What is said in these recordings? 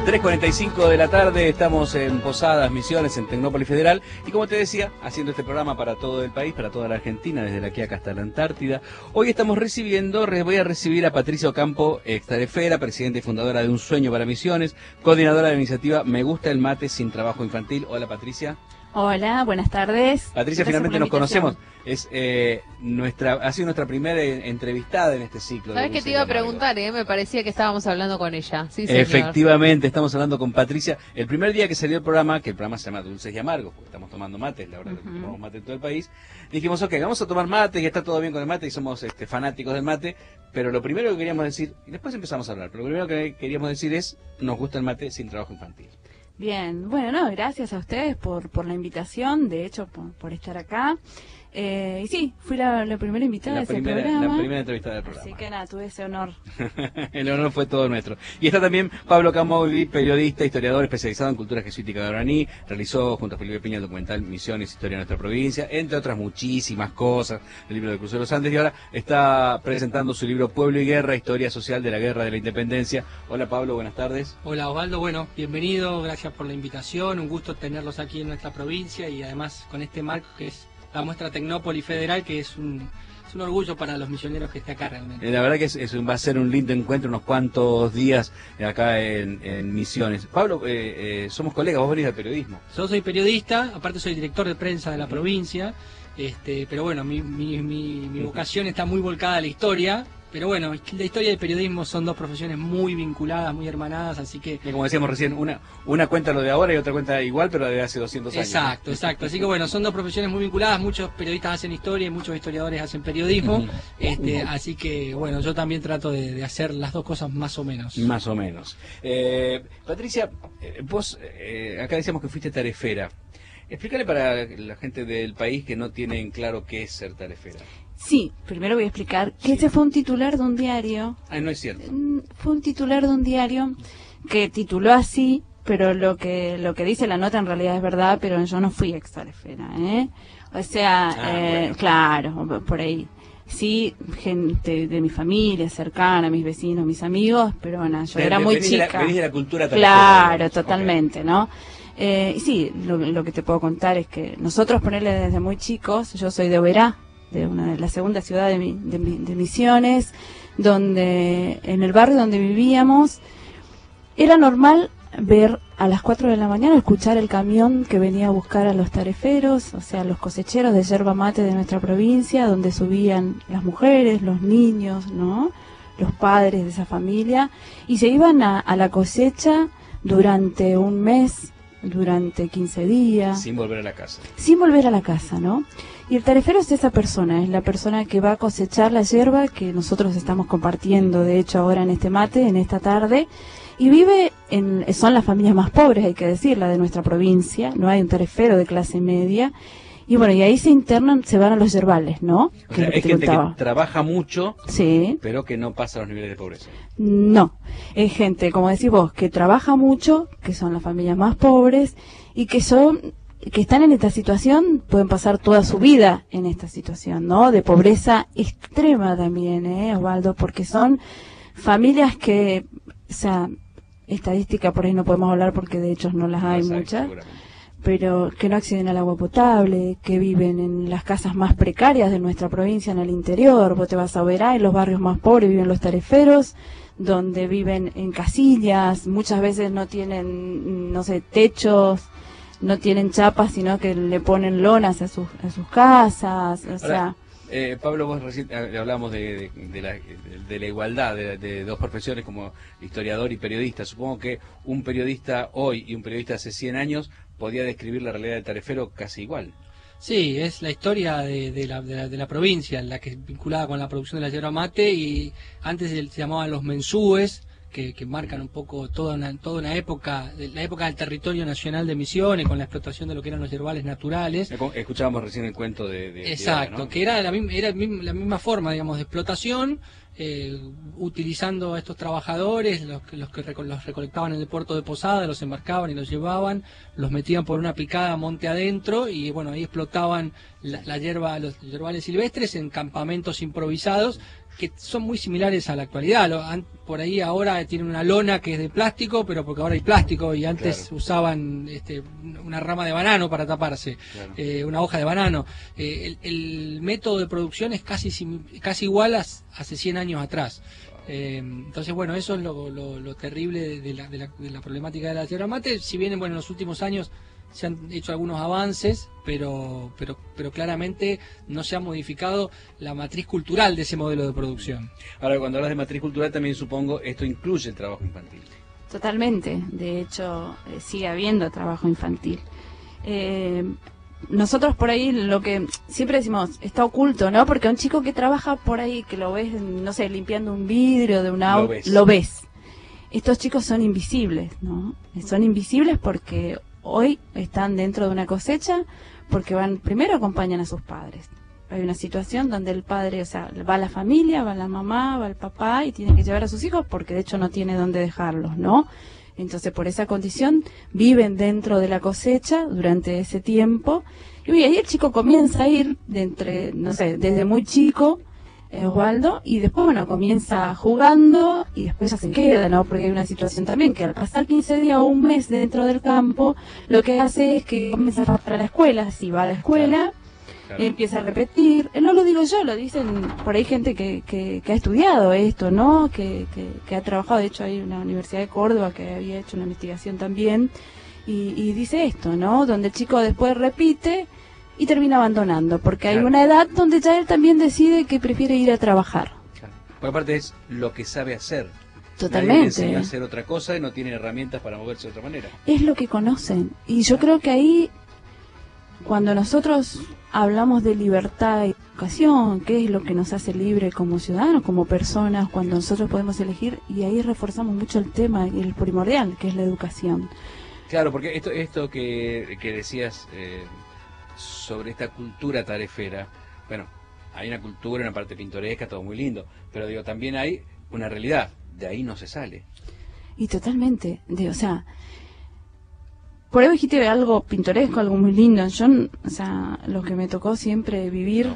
3:45 de la tarde, estamos en Posadas, Misiones, en Tecnópolis Federal, y como te decía, haciendo este programa para todo el país, para toda la Argentina, desde la Quiaca hasta la Antártida. Hoy estamos voy a recibir a Patricia Ocampo, extarefera, presidenta y fundadora de Un Sueño para Misiones, coordinadora de la iniciativa Me Gusta el Mate sin Trabajo Infantil. Hola, Patricia. Hola, buenas tardes. Patricia, finalmente nos conocemos. Ha sido nuestra primera entrevistada en este ciclo. ¿Sabes qué te iba a preguntar? Me parecía que estábamos hablando con ella. Sí, señor. Efectivamente, estamos hablando con Patricia. El primer día que salió el programa, que el programa se llama Dulces y Amargos, porque estamos tomando mate, la verdad que tomamos mate en todo el país, dijimos, ok, vamos a tomar mate, y está todo bien con el mate, y somos fanáticos del mate, pero lo primero que queríamos decir, y después empezamos a hablar, pero lo primero que queríamos decir es, nos gusta el mate sin trabajo infantil. Bien, bueno, gracias a ustedes por la invitación, de hecho, por estar acá. Y sí, fui la primera invitada de ese programa. La primera entrevistada del programa. Así que nada, tuve ese honor. El honor fue todo nuestro. Y está también Pablo Camogli, periodista, historiador especializado en cultura jesuítica guaraní. Realizó junto a Felipe Piña el documental Misiones, Historia de nuestra provincia, entre otras muchísimas cosas, el libro de Cruce de los Andes, y ahora está presentando su libro Pueblo y Guerra, Historia Social de la Guerra de la Independencia. Hola Pablo, buenas tardes. Hola Osvaldo, bueno, bienvenido, gracias por la invitación, un gusto tenerlos aquí en nuestra provincia y además con este marco que es la muestra Tecnópolis Federal, que es un orgullo para los misioneros que esté acá realmente. La verdad que va a ser un lindo encuentro, unos cuantos días acá en Misiones. Pablo, somos colegas, vos venís del periodismo. Yo soy periodista, aparte soy director de prensa de la provincia, pero bueno, mi vocación está muy volcada a la historia. Pero bueno, la historia y el periodismo son dos profesiones muy vinculadas, muy hermanadas, así que... Y como decíamos recién, una cuenta lo de ahora y otra cuenta igual, pero de hace 200 años. Exacto, exacto. Así que bueno, son dos profesiones muy vinculadas, muchos periodistas hacen historia y muchos historiadores hacen periodismo, así que bueno, yo también trato de hacer las dos cosas más o menos. Más o menos. Patricia, vos acá decíamos que fuiste tarefera. Explícale para la gente del país que no tienen claro qué es ser tarefera. Sí, primero voy a explicar que ese fue un titular de un diario. No es cierto. Fue un titular de un diario que tituló así, pero lo que dice la nota en realidad es verdad, pero yo no fui extarefera, O sea, bueno. Claro, por ahí. Sí, gente de mi familia cercana, mis vecinos, mis amigos, pero bueno, yo era muy chica. Venís de la cultura tarefera. Claro, totalmente, okay. ¿No? Sí, lo que te puedo contar es que nosotros, ponerle desde muy chicos, yo soy de Oberá, de la segunda ciudad de Misiones, donde en el barrio donde vivíamos era normal ver a las 4 de la mañana, escuchar el camión que venía a buscar a los tareferos, o sea, los cosecheros de yerba mate de nuestra provincia, donde subían las mujeres, los niños, ¿no? Los padres de esa familia, y se iban a la cosecha durante un mes, durante 15 días. Sin volver a la casa. Sin volver a la casa, ¿no? Y el tarefero es esa persona, es la persona que va a cosechar la yerba que nosotros estamos compartiendo, de hecho, ahora en este mate, en esta tarde, y son las familias más pobres, hay que decirla, de nuestra provincia, no hay un tarefero de clase media, y bueno, y ahí se van a los yerbales, ¿no? O sea, es gente que trabaja mucho, sí, pero que no pasa a los niveles de pobreza. No, es gente, como decís vos, que trabaja mucho, que son las familias más pobres, y que están en esta situación, pueden pasar toda su vida en esta situación, ¿no? De pobreza extrema también, Osvaldo, porque son familias que, o sea, estadística por ahí no podemos hablar porque de hecho no las hay muchas, pero que no acceden al agua potable, que viven en las casas más precarias de nuestra provincia, en el interior. Vos te vas a Oberá, en los barrios más pobres viven los tareferos, donde viven en casillas, muchas veces no tienen, no sé, techos, no tienen chapas, sino que le ponen lonas a sus casas, o sea... Pablo, vos recién hablábamos de la igualdad de dos profesiones como historiador y periodista. Supongo que un periodista hoy y un periodista hace 100 años podía describir la realidad del tarefero casi igual. Sí, es la historia de la provincia, la que es vinculada con la producción de la yerba mate, y antes se llamaban los mensúes, que marcan un poco toda una época, la época del territorio nacional de Misiones, con la explotación de lo que eran los yerbales naturales. Escuchábamos recién el cuento de exacto, ¿no? Que era la misma forma, digamos, de explotación, utilizando a estos trabajadores, los recolectaban en el puerto de Posada, los embarcaban y los llevaban, los metían por una picada monte adentro, y bueno, ahí explotaban la hierba, los yerbales silvestres en campamentos improvisados que son muy similares a la actualidad. Por ahí ahora tienen una lona que es de plástico, pero porque ahora hay plástico y antes usaban una rama de banano para taparse, una hoja de banano. El método de producción es casi igual a hace 100 años atrás. Entonces, bueno, eso es lo terrible de la problemática de la yerba mate. Si bien, bueno, en los últimos años se han hecho algunos avances, pero claramente no se ha modificado la matriz cultural de ese modelo de producción. Ahora, cuando hablas de matriz cultural, también supongo esto incluye el trabajo infantil. Totalmente. De hecho, sigue habiendo trabajo infantil. Nosotros por ahí lo que siempre decimos está oculto, ¿no? Porque un chico que trabaja por ahí, que lo ves, no sé, limpiando un vidrio de un auto, lo ves. Estos chicos son invisibles, ¿no? Son invisibles porque hoy están dentro de una cosecha, porque primero acompañan a sus padres. Hay una situación donde el padre, o sea, va la familia, va la mamá, va el papá y tiene que llevar a sus hijos porque de hecho no tiene dónde dejarlos, ¿no? Entonces, por esa condición, viven dentro de la cosecha durante ese tiempo. Y ahí el chico comienza a ir, no sé, desde muy chico, Osvaldo, y después, bueno, comienza jugando y después ya se queda, ¿no? Porque hay una situación también que al pasar 15 días o un mes dentro del campo, lo que hace es que comienza a para la escuela. Si va a la escuela, empieza a repetir. No lo digo yo, lo dicen por ahí gente que ha estudiado esto, ¿no? Que ha trabajado. De hecho, hay una universidad de Córdoba que había hecho una investigación también y dice esto, ¿no? Donde el chico después repite y termina abandonando, porque hay una edad donde ya él también decide que prefiere ir a trabajar. Porque aparte es lo que sabe hacer. Totalmente. Nadie le enseña a hacer otra cosa y no tiene herramientas para moverse de otra manera. Es lo que conocen. Y yo creo que ahí, cuando nosotros hablamos de libertad y educación, qué es lo que nos hace libre como ciudadanos, como personas, cuando nosotros podemos elegir, y ahí reforzamos mucho el tema, el primordial, que es la educación. Claro, porque esto que decías sobre esta cultura tarefera, bueno, hay una cultura, una parte pintoresca, todo muy lindo, pero digo, también hay una realidad, de ahí no se sale. Y totalmente, o sea, por ahí dijiste algo pintoresco, algo muy lindo. Yo, o sea, lo que me tocó siempre vivir,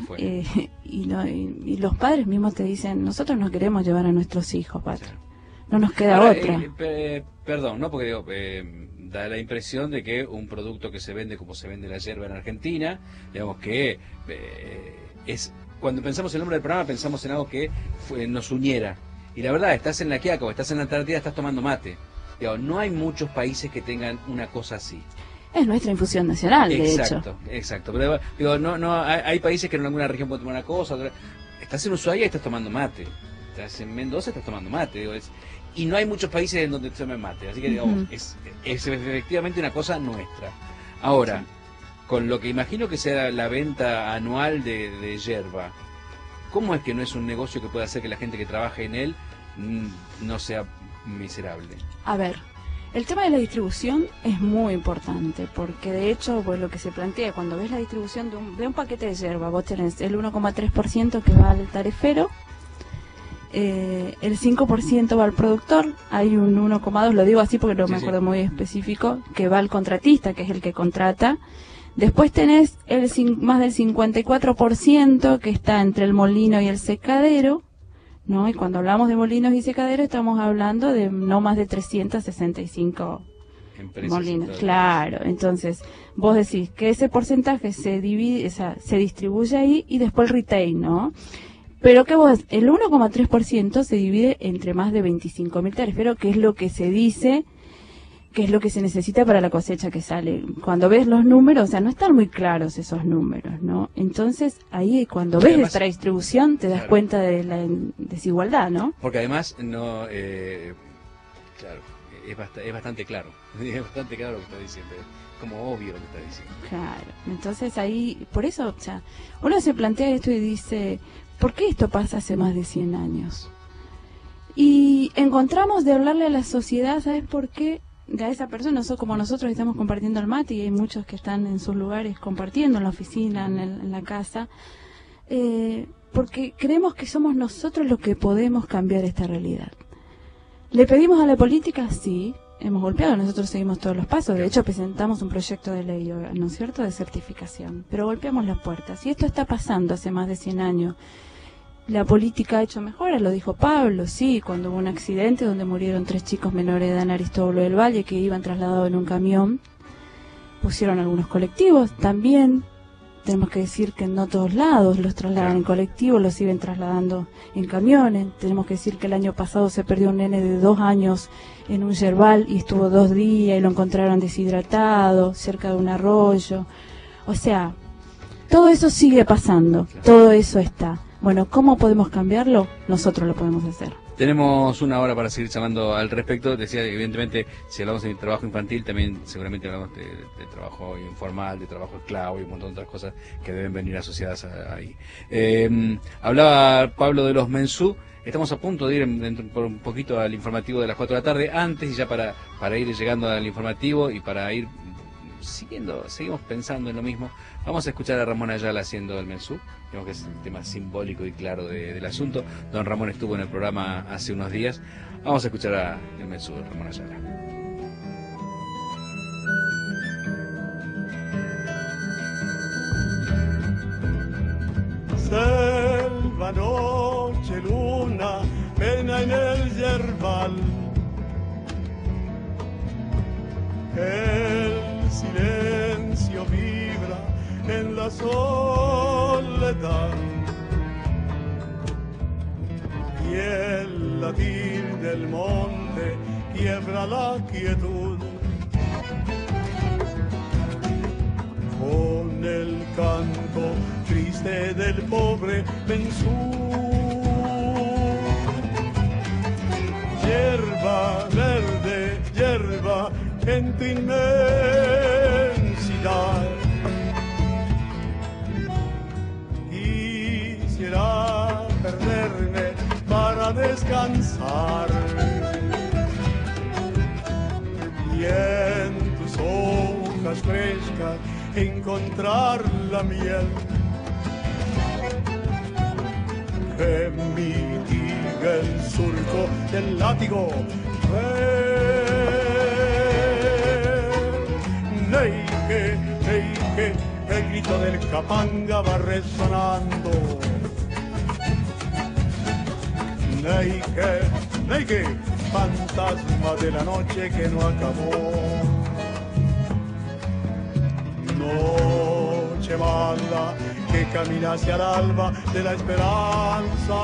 y los padres mismos te dicen, nosotros no queremos llevar a nuestros hijos, padre. No nos queda otra. Perdón, ¿no? Porque digo, da la impresión de que un producto que se vende como se vende la yerba en Argentina, digamos que es, cuando pensamos en el nombre del programa pensamos en algo que nos uniera. Y la verdad, estás en la Quiaca o estás en la Antártida, estás tomando mate. Digo, no hay muchos países que tengan una cosa así. Es nuestra infusión nacional, de hecho. Exacto. Pero digo, no, hay países que en alguna región pueden tomar una cosa, otra. Estás en Ushuaia y estás tomando mate. Estás en Mendoza, estás tomando mate. Digo, y no hay muchos países en donde se tome mate. Así que, digamos, es efectivamente una cosa nuestra. Ahora, con lo que imagino que sea la venta anual de yerba, ¿cómo es que no es un negocio que pueda hacer que la gente que trabaje en él no sea miserable? A ver, el tema de la distribución es muy importante, porque de hecho, pues lo que se plantea, cuando ves la distribución de un paquete de yerba, vos tenés el 1,3% que va al tarefero, el 5% va al productor, hay un 1,2%, lo digo así porque no me acuerdo muy específico, que va al contratista, que es el que contrata. Después tenés más del 54% que está entre el molino y el secadero, ¿no? Y cuando hablamos de molinos y secadero estamos hablando de no más de 365 molinos. Claro, entonces vos decís que ese porcentaje se divide, se distribuye ahí y después el retail, ¿no? Pero que el 1,3% se divide entre más de 25.000 tareferos, que es lo que se dice, que es lo que se necesita para la cosecha que sale. Cuando ves los números, o sea, no están muy claros esos números, ¿no? Entonces, ahí cuando ves esta distribución te das cuenta de la desigualdad, ¿no? Porque además, claro, es bastante claro. Es bastante claro lo que está diciendo. Es como obvio lo que está diciendo. Claro. Entonces ahí, por eso, o sea, uno se plantea esto y dice, ¿por qué esto pasa hace más de 100 años? Y encontramos de hablarle a la sociedad, ¿sabes por qué? A esa persona, como nosotros estamos compartiendo el mate y hay muchos que están en sus lugares compartiendo, en la oficina, en la casa, porque creemos que somos nosotros los que podemos cambiar esta realidad. ¿Le pedimos a la política? Sí, hemos golpeado, nosotros seguimos todos los pasos, de hecho presentamos un proyecto de ley, ¿no es cierto?, de certificación, pero golpeamos las puertas, y esto está pasando hace más de 100 años. La política ha hecho mejoras, lo dijo Pablo, sí, cuando hubo un accidente donde murieron 3 chicos menores de edad en Aristóbulo del Valle que iban trasladados en un camión, pusieron algunos colectivos. También tenemos que decir que en no todos lados los trasladan en colectivos, los siguen trasladando en camiones. Tenemos que decir que el año pasado se perdió un nene de 2 años en un yerbal y estuvo 2 días y lo encontraron deshidratado cerca de un arroyo. O sea, todo eso sigue pasando, todo eso está. Bueno, ¿cómo podemos cambiarlo? Nosotros lo podemos hacer. Tenemos una hora para seguir charlando al respecto. Decía, evidentemente, si hablamos de trabajo infantil, también seguramente hablamos de trabajo informal, de trabajo esclavo y un montón de otras cosas que deben venir asociadas ahí. Hablaba Pablo de los mensú. Estamos a punto de ir por un poquito al informativo de las 4 de la tarde. Antes, y ya para ir llegando al informativo y para ir seguimos pensando en lo mismo, vamos a escuchar a Ramón Ayala haciendo el mensú. Creo que es un tema simbólico y claro del asunto. Don Ramón estuvo en el programa hace unos días. Vamos a escuchar el mensú de Ramón Ayala. Selva, noche, luna, pena en el yerbal. El silencio vibra en la soledad y el latir del monte quiebra la quietud. Con el canto triste del pobre mensú, hierba verde, hierba en tu inmensidad. Quisiera perderme para descansar y en tus hojas frescas encontrar la miel que mitiga el surco del látigo. Neike, neike, el grito del capanga va resonando. Neike, neike, fantasma de la noche que no acabó. Noche mala que camina hacia el alba de la esperanza.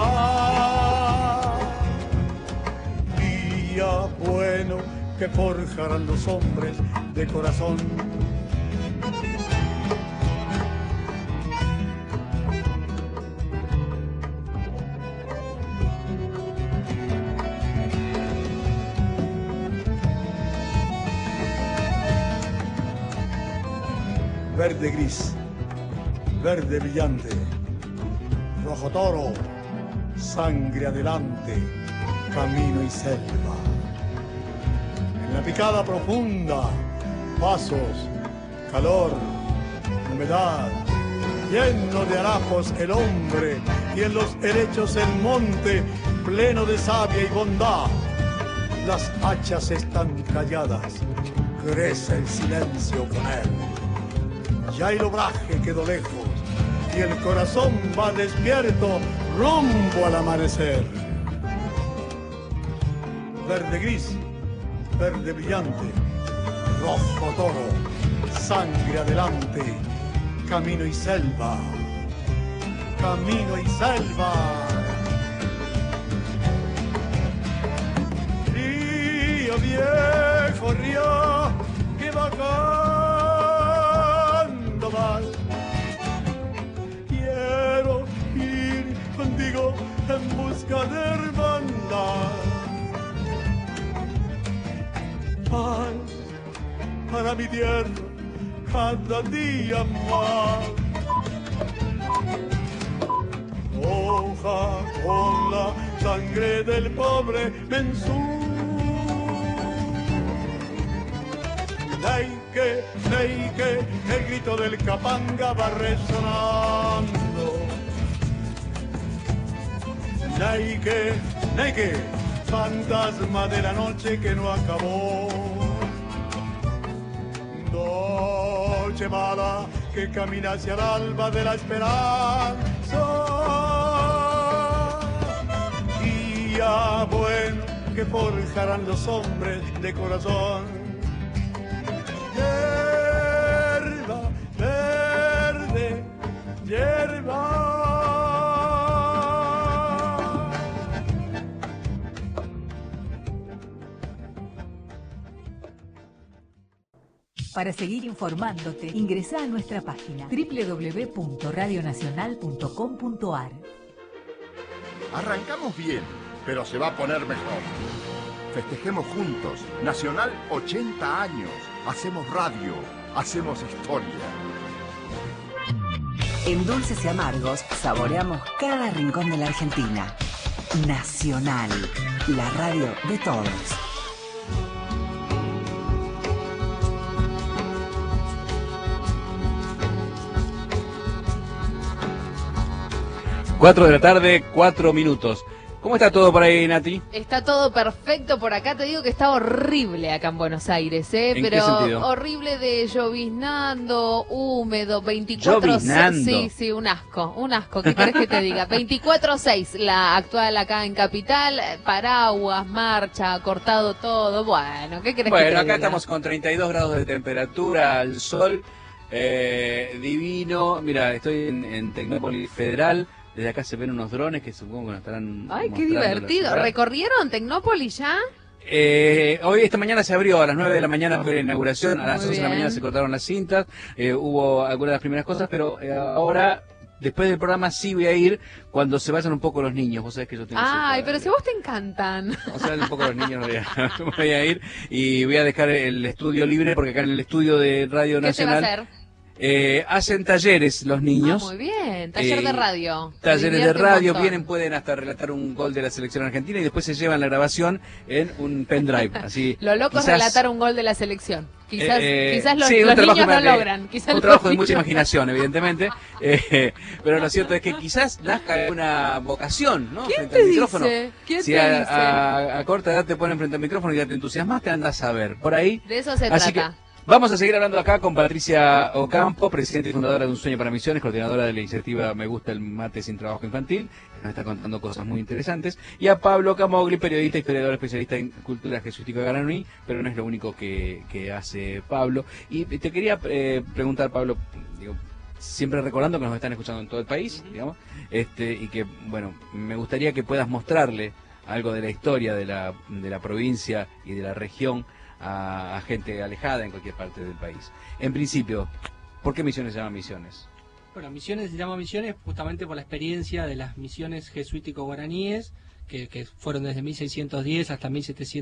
Día bueno que forjarán los hombres de corazón. Verde gris, verde brillante, rojo toro, sangre adelante, camino y selva. En la picada profunda, pasos, calor, humedad, lleno de harapos el hombre y en los helechos el monte, pleno de savia y bondad. Las hachas están calladas, crece el silencio con él. Ya el obraje quedó lejos y el corazón va despierto rumbo al amanecer. Verde gris, verde brillante, rojo toro, sangre adelante, camino y selva, camino y selva. Río viejo, río que bajando vas. Quiero ir contigo en busca de hermandad. Paz para mi tierra cada día más. Hoja con la sangre del pobre mensú. Neike, neike, el grito del capanga va resonando. Neike, neike, fantasma de la noche que no acabó. Noche mala que camina hacia el alba de la esperanza. día bueno que forjarán los hombres de corazón. Hierba verde, hierba. Para seguir informándote, ingresá a nuestra página www.radionacional.com.ar. Arrancamos bien, pero se va a poner mejor. Festejemos juntos. Nacional 80 años. Hacemos radio, hacemos historia. En Dulces y Amargos saboreamos cada rincón de la Argentina. Nacional, la radio de todos. 4 de la tarde, 4 minutos. ¿Cómo está todo por ahí, Nati? Está todo perfecto por acá. Te digo que está horrible acá en Buenos Aires, ¿En pero qué sentido? horrible de lloviznando, húmedo, 24. ¿Lloviznando? Sí, un asco. ¿Qué querés que te diga? 24/6 la actual acá en Capital, paraguas, marcha, cortado todo. Bueno, ¿qué querés que te Bueno, diga? acá estamos con 32 grados de temperatura, al sol, divino. Mira, estoy en Tecnópolis Federal. Desde acá se ven unos drones que supongo que nos estarán Ay, qué mostrando la divertido. ciudad. ¿Recorrieron Tecnópolis ya? Hoy, esta mañana se abrió, a las 9 de la mañana fue la inauguración, a las Muy 11 de la bien. mañana se cortaron las cintas, hubo algunas de las primeras cosas, pero ahora, después del programa, sí voy a ir cuando se vayan un poco los niños. Vos sabés que yo tengo Ay, cierta- pero si a vos te encantan. O sea, un poco los niños voy a ir y voy a dejar el estudio libre porque acá en el estudio de Radio ¿Qué se va a Nacional hacer? hacen talleres los niños. Muy bien, taller de radio. Talleres de Divierte un radio, montón. vienen, pueden hasta relatar un gol de la selección argentina y después se llevan la grabación en un pendrive. Así, Lo loco es quizás- relatar un gol de la selección. Quizás los, sí, un los trabajo niños no más de- logran. Quizás un los trabajo de niños mucha no- imaginación, evidentemente. Pero lo cierto es que quizás nazca una vocación, ¿no? ¿Quién Frente te al micrófono. dice? ¿Quién Si te a, dice? a corta edad te ponen frente al micrófono y ya te entusiasmas, te andas a ver. Por ahí. De eso se Así trata. que vamos a seguir hablando acá con Patricia Ocampo, presidenta y fundadora de Un Sueño para Misiones, coordinadora de la iniciativa Me Gusta el Mate Sin Trabajo Infantil, que nos está contando cosas muy interesantes, y a Pablo Camogli, periodista y historiador especialista en cultura jesuítica guaraní, pero no es lo único que hace Pablo. Y te quería preguntar, Pablo, digo, siempre recordando que nos están escuchando en todo el país, digamos, y que, bueno, me gustaría que puedas mostrarle algo de la historia de la provincia y de la región a gente alejada en cualquier parte del país. En principio, ¿por qué Misiones se llama Misiones? Bueno, Misiones se llama Misiones justamente por la experiencia de las misiones jesuítico-guaraníes, que fueron desde 1610 hasta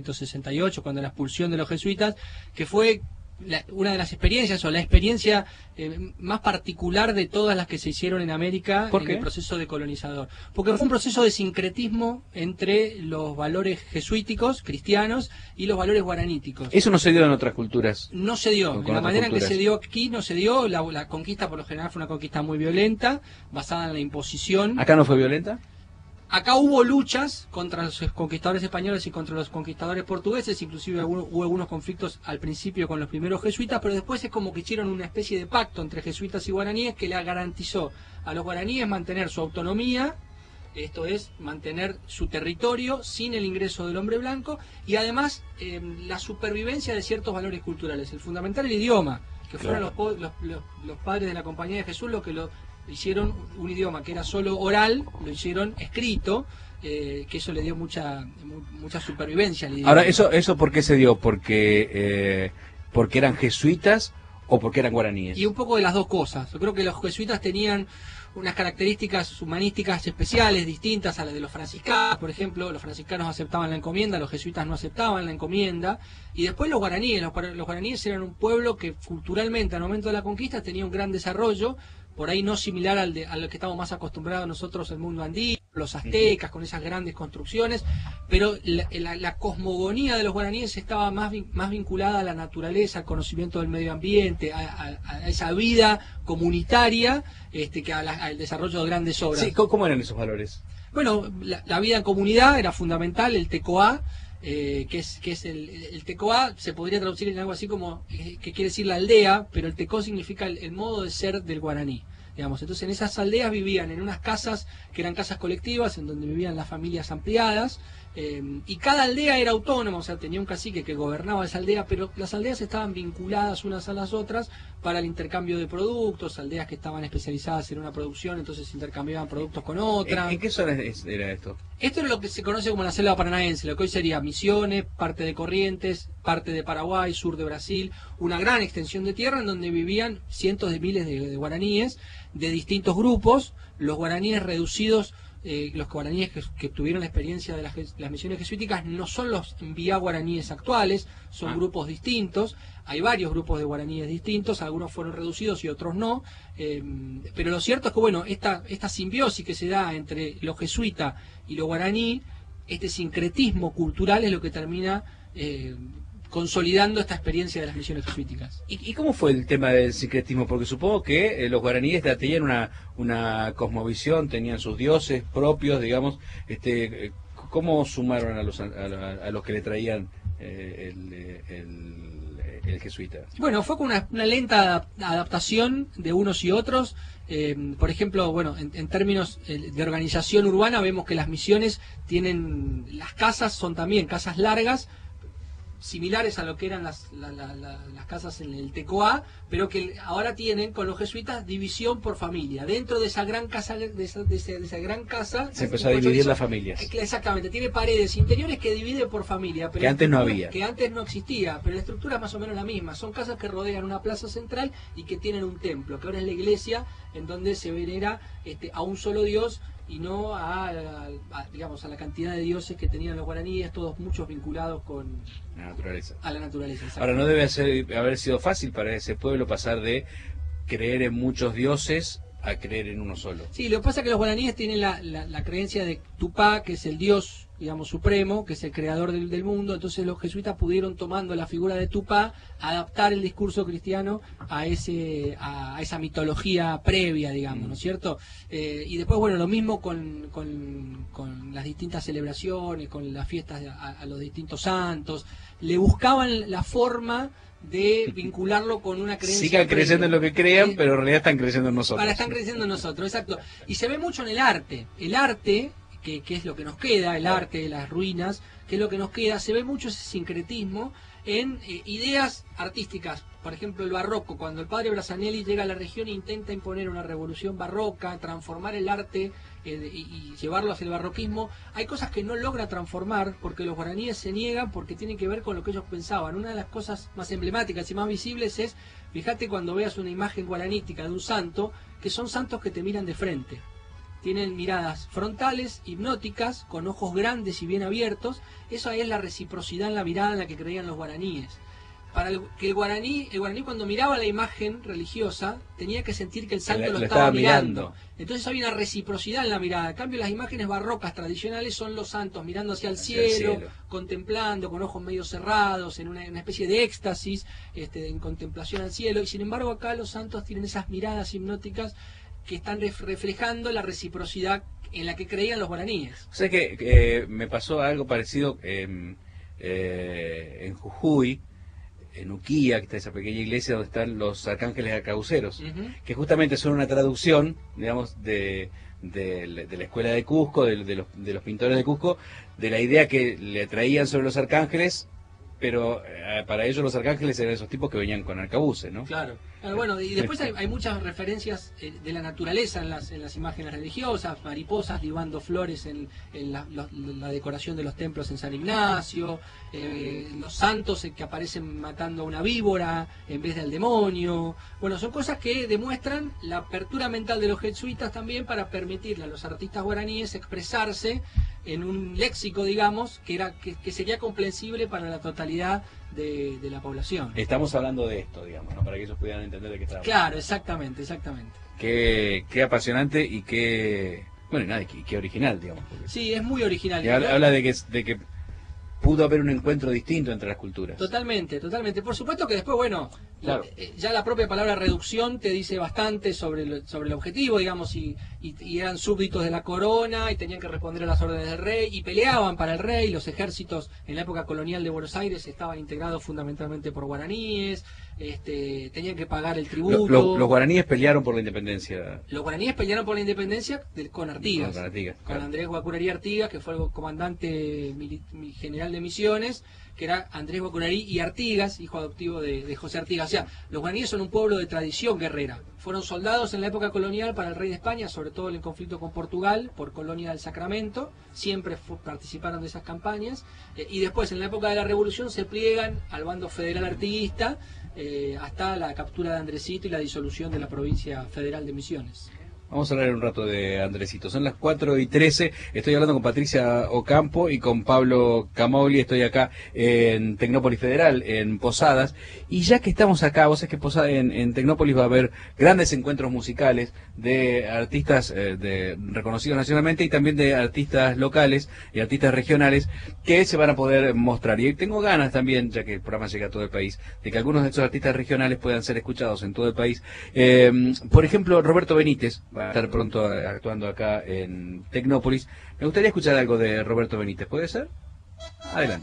1768, cuando la expulsión de los jesuitas, que fue una de las experiencias, o la experiencia más particular de todas las que se hicieron en América ¿Por en qué? el proceso de colonizador. Porque fue un proceso de sincretismo entre los valores jesuíticos, cristianos, y los valores guaraníticos. Eso no se dio en otras culturas. No se dio, Con de la otras manera en que culturas. se dio aquí no se dio, la conquista por lo general fue una conquista muy violenta, basada en la imposición. ¿Acá no fue violenta? Acá hubo luchas contra los conquistadores españoles y contra los conquistadores portugueses, inclusive hubo algunos conflictos al principio con los primeros jesuitas, pero después es como que hicieron una especie de pacto entre jesuitas y guaraníes que le garantizó a los guaraníes mantener su autonomía, esto es, mantener su territorio sin el ingreso del hombre blanco, y además la supervivencia de ciertos valores culturales, el fundamental el idioma, que fueron Claro. los padres de la Compañía de Jesús los que lo hicieron un idioma que era solo oral, lo hicieron escrito, que eso le dio mucha supervivencia al idioma. Ahora, ¿eso por qué se dio? ¿Porque eran jesuitas o porque eran guaraníes? Y un poco de las dos cosas. Yo creo que los jesuitas tenían unas características humanísticas especiales, distintas a las de los franciscanos. Por ejemplo, los franciscanos aceptaban la encomienda, los jesuitas no aceptaban la encomienda. Y después los guaraníes. Los guaraníes eran un pueblo que culturalmente al momento de la conquista tenía un gran desarrollo, por ahí no similar al que estamos más acostumbrados nosotros, el mundo andino, los aztecas, con esas grandes construcciones, pero la cosmogonía de los guaraníes estaba más vinculada a la naturaleza, al conocimiento del medio ambiente, a esa vida comunitaria, que al desarrollo de grandes obras. Sí, ¿cómo eran esos valores? Bueno, la vida en comunidad era fundamental, el tecoá, que es el tecoá, se podría traducir en algo así como, que quiere decir la aldea, pero el tecó significa el modo de ser del guaraní. digamos. Entonces en esas aldeas vivían en unas casas que eran casas colectivas, en donde vivían las familias ampliadas, y cada aldea era autónoma, o sea, tenía un cacique que gobernaba esa aldea, pero las aldeas estaban vinculadas unas a las otras para el intercambio de productos, aldeas que estaban especializadas en una producción, entonces intercambiaban productos con otras. ¿En qué zona era esto? Esto es lo que se conoce como la selva paranaense, lo que hoy sería Misiones, parte de Corrientes, parte de Paraguay, sur de Brasil, una gran extensión de tierra en donde vivían cientos de miles de guaraníes de distintos grupos, los guaraníes reducidos. Los guaraníes que tuvieron la experiencia de las misiones jesuíticas no son los envía guaraníes actuales, son grupos distintos, hay varios grupos de guaraníes distintos, algunos fueron reducidos y otros no, pero lo cierto es que bueno, esta simbiosis que se da entre lo jesuita y lo guaraní, este sincretismo cultural es lo que termina consolidando esta experiencia de las misiones jesuíticas. ¿Y cómo fue el tema del sincretismo? Porque supongo que los guaraníes tenían una cosmovisión, tenían sus dioses propios, digamos. ¿Cómo sumaron a los que le traían el jesuita? Bueno, fue con una lenta adaptación de unos y otros. Por ejemplo, bueno, en términos de organización urbana vemos que las misiones tienen, las casas son también casas largas, similares a lo que eran las casas en el Tecoá, pero que ahora tienen con los jesuitas división por familia. Dentro de esa gran casa, de esa gran casa se empezó a dividir las familias. Exactamente, tiene paredes interiores que divide por familia, pero que antes no había. Que antes no existía, pero la estructura es más o menos la misma. Son casas que rodean una plaza central y que tienen un templo, que ahora es la iglesia en donde se venera a un solo Dios y no digamos, a la cantidad de dioses que tenían los guaraníes, todos muchos vinculados con la naturaleza. A la naturaleza. Ahora, no debe haber sido fácil para ese pueblo pasar de creer en muchos dioses a creer en uno solo. Sí, lo que pasa es que los guaraníes tienen la creencia de Tupá, que es el dios, digamos, supremo, que es el creador del mundo. Entonces los jesuitas pudieron, tomando la figura de Tupá, adaptar el discurso cristiano a esa mitología previa, digamos, ¿no es cierto? Y después, bueno, lo mismo con las distintas celebraciones, con las fiestas a los distintos santos. Le buscaban la forma de vincularlo con una creencia. Sigan creyendo en lo que crean, pero en realidad están creyendo en nosotros. Están creyendo en nosotros, exacto. Y se ve mucho en el arte. El arte, que es lo que nos queda, el arte de las ruinas, que es lo que nos queda, se ve mucho ese sincretismo en ideas artísticas. Por ejemplo, el barroco, cuando el padre Brassanelli llega a la región e intenta imponer una revolución barroca, transformar el arte y llevarlo hacia el barroquismo, hay cosas que no logra transformar porque los guaraníes se niegan, porque tienen que ver con lo que ellos pensaban. Una de las cosas más emblemáticas y más visibles es, fíjate cuando veas una imagen guaranítica de un santo, que son santos que te miran de frente. Tienen miradas frontales, hipnóticas, con ojos grandes y bien abiertos. Eso es la reciprocidad en la mirada en la que creían los guaraníes. Para que el guaraní cuando miraba la imagen religiosa tenía que sentir que el santo lo estaba mirando. Entonces había una reciprocidad en la mirada. En cambio, las imágenes barrocas tradicionales son los santos mirando hacia el cielo, contemplando con ojos medio cerrados, en una especie de éxtasis, en contemplación al cielo. Y sin embargo acá los santos tienen esas miradas hipnóticas que están reflejando la reciprocidad en la que creían los guaraníes. O sea que me pasó algo parecido en Jujuy, en Uquía, que está esa pequeña iglesia donde están los arcángeles arcabuceros, que justamente son una traducción, digamos, de la escuela de Cusco, de los pintores de Cusco, de la idea que le traían sobre los arcángeles, pero para ellos los arcángeles eran esos tipos que venían con arcabuces, ¿no? Claro. Bueno, y después hay muchas referencias de la naturaleza en las imágenes religiosas, mariposas libando flores en la decoración de los templos en San Ignacio, los santos que aparecen matando a una víbora en vez del demonio. Bueno, son cosas que demuestran la apertura mental de los jesuitas también para permitirle a los artistas guaraníes expresarse en un léxico, digamos, que sería comprensible para la totalidad de la población. Estamos hablando de esto, digamos, ¿no? Para que ellos pudieran entender de qué estamos. Claro, exactamente. Qué apasionante y qué original, digamos. Sí, es muy original. Habla de que pudo haber un encuentro distinto entre las culturas. Totalmente. Por supuesto que después, bueno, Claro. Ya la propia palabra reducción te dice bastante sobre el objetivo, digamos, y eran súbditos de la corona y tenían que responder a las órdenes del rey y peleaban para el rey. Los ejércitos en la época colonial de Buenos Aires estaban integrados fundamentalmente por guaraníes, tenían que pagar el tributo. Los guaraníes pelearon por la independencia. Los guaraníes pelearon por la independencia con Artigas, con claro. Andrés Guacurarí Artigas, que fue el comandante general de Misiones, que era Andrés Guacurarí y Artigas, hijo adoptivo de José Artigas. O sea, los guaraníes son un pueblo de tradición guerrera. Fueron soldados en la época colonial para el rey de España, sobre todo en el conflicto con Portugal, por Colonia del Sacramento. Siempre participaron de esas campañas. Y después, en la época de la Revolución, se pliegan al bando federal artiguista hasta la captura de Andresito y la disolución de la provincia federal de Misiones. Vamos a hablar un rato de Andresito. Son las 4:13. Estoy hablando con Patricia Ocampo y con Pablo Camogli. Estoy acá en Tecnópolis Federal, en Posadas. Y ya que estamos acá, vos sabés que en Tecnópolis va a haber grandes encuentros musicales de artistas reconocidos nacionalmente y también de artistas locales y artistas regionales que se van a poder mostrar. Y tengo ganas también, ya que el programa llega a todo el país, de que algunos de esos artistas regionales puedan ser escuchados en todo el país. Por ejemplo, Roberto Benítez va a estar pronto actuando acá en Tecnópolis. Me gustaría escuchar algo de Roberto Benítez, ¿puede ser? Adelante.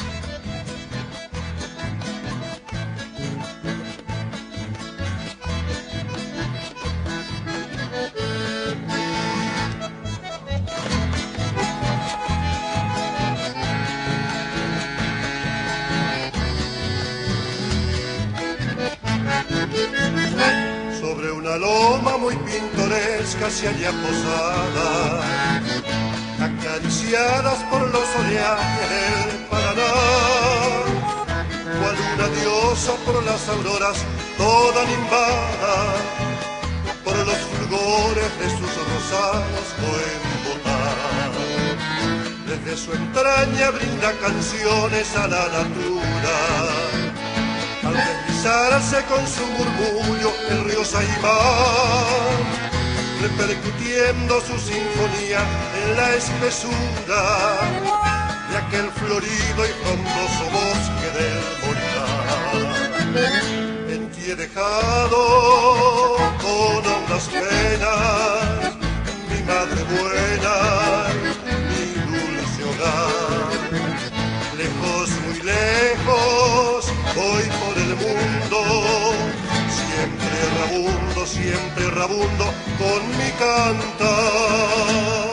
Sobre una loma muy pintoresca se halla posada, acariciadas por los oleajes del Paraná, cual una diosa por las auroras toda nimbada, por los fulgores de sus rosados coembotar. Desde su entraña brinda canciones a la natura, al deslizarse con su murmullo el río Saimán, repercutiendo su sinfonía en la espesura de aquel florido y frondoso bosque del Moritán. En ti he dejado con hondas penas mi madre buena, mi dulce hogar. Lejos, muy lejos, voy por el mundo, siempre rabundo con mi cantar.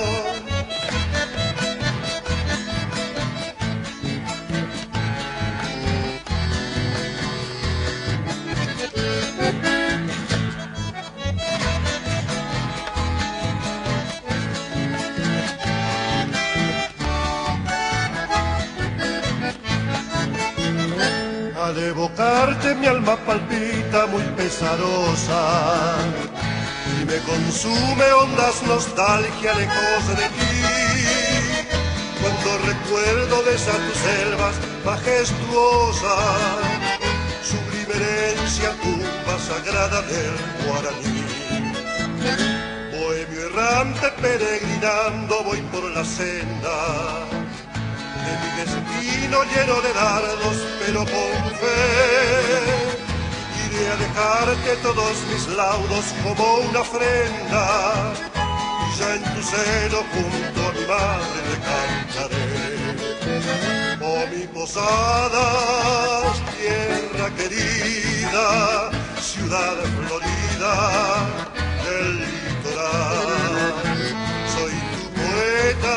Al evocarte mi alma palpita muy pesarosa y me consume hondas nostalgia lejos de ti. Cuando recuerdo de esas tus selvas majestuosas, sublime herencia, tumba sagrada del guaraní. Bohemio errante peregrinando voy por la senda de mi destino lleno de dardos, pero con fe iré a dejarte todos mis laudos como una ofrenda, y ya en tu seno junto a mi madre le cantaré. Oh, mi Posadas, tierra querida, ciudad florida del litoral, soy tu poeta,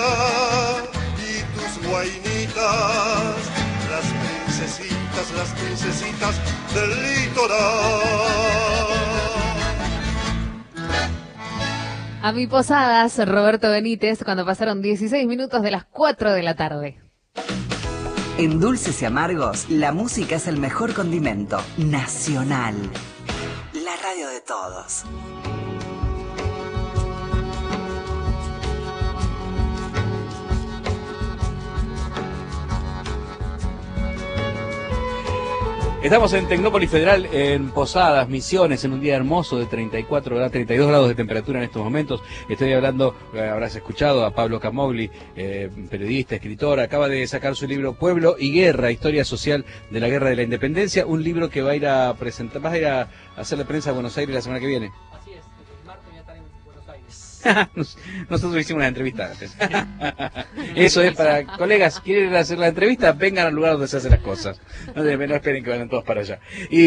guainitas, las princesitas del litoral. A mi Posadas, Roberto Benítez, cuando pasaron 16 minutos de las 4 de la tarde. En Dulces y Amargos, la música es el mejor condimento. Nacional. La radio de todos. Estamos en Tecnópolis Federal, en Posadas, Misiones, en un día hermoso de 32 grados de temperatura en estos momentos. Estoy hablando, habrás escuchado a Pablo Camogli, periodista, escritor, acaba de sacar su libro Pueblo y Guerra, Historia Social de la Guerra de la Independencia, un libro que va a ir a presentar, vas a ir a hacerle prensa a Buenos Aires la semana que viene. Así es, el martes voy a estar en Buenos Aires. Nosotros hicimos una entrevista antes. Eso es para colegas, quieren hacer la entrevista, vengan al lugar donde se hacen las cosas. No esperen que vayan todos para allá.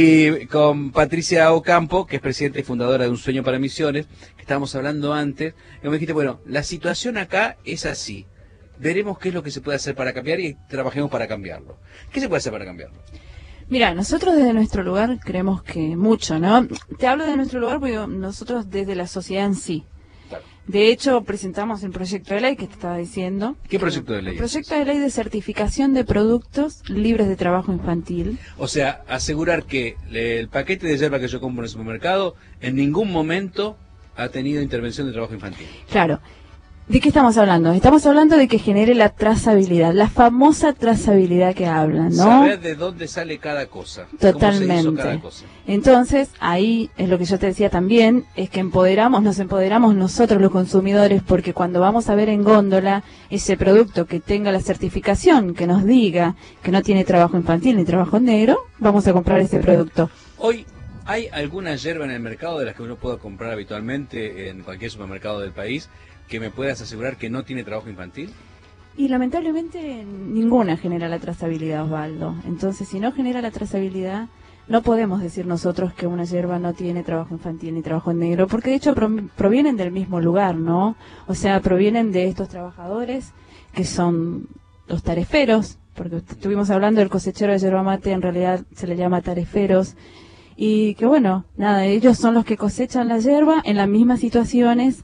Y con Patricia Ocampo, que es presidenta y fundadora de Un Sueño para Misiones, que estábamos hablando antes, y me dijiste, bueno, la situación acá es así. Veremos qué es lo que se puede hacer para cambiar y trabajemos para cambiarlo. ¿Qué se puede hacer para cambiarlo? Mira, nosotros desde nuestro lugar creemos que mucho, ¿no? Te hablo de nuestro lugar porque nosotros desde la sociedad en sí. De hecho, presentamos el proyecto de ley que te estaba diciendo. ¿Qué proyecto de ley? El proyecto de ley de certificación de productos libres de trabajo infantil. O sea, asegurar que el paquete de yerba que yo compro en el supermercado en ningún momento ha tenido intervención de trabajo infantil. Claro. ¿De qué estamos hablando? Estamos hablando de que genere la trazabilidad, la famosa trazabilidad que hablan, ¿no? Saber de dónde sale cada cosa. Totalmente. Cómo se hizo cada cosa. Entonces, ahí es lo que yo te decía también, es que nos empoderamos nosotros los consumidores, porque cuando vamos a ver en góndola ese producto que tenga la certificación, que nos diga que no tiene trabajo infantil ni trabajo negro, vamos a comprar ese producto. Hoy, ¿hay alguna yerba en el mercado de las que uno pueda comprar habitualmente en cualquier supermercado del país que me puedas asegurar que no tiene trabajo infantil? Y lamentablemente ninguna genera la trazabilidad, Osvaldo. Entonces, si no genera la trazabilidad, no podemos decir nosotros que una yerba no tiene trabajo infantil ni trabajo en negro, porque de hecho provienen del mismo lugar, ¿no? O sea, provienen de estos trabajadores que son los tareferos, porque estuvimos hablando del cosechero de yerba mate, en realidad se le llama tareferos, y que bueno, nada, ellos son los que cosechan la yerba en las mismas situaciones.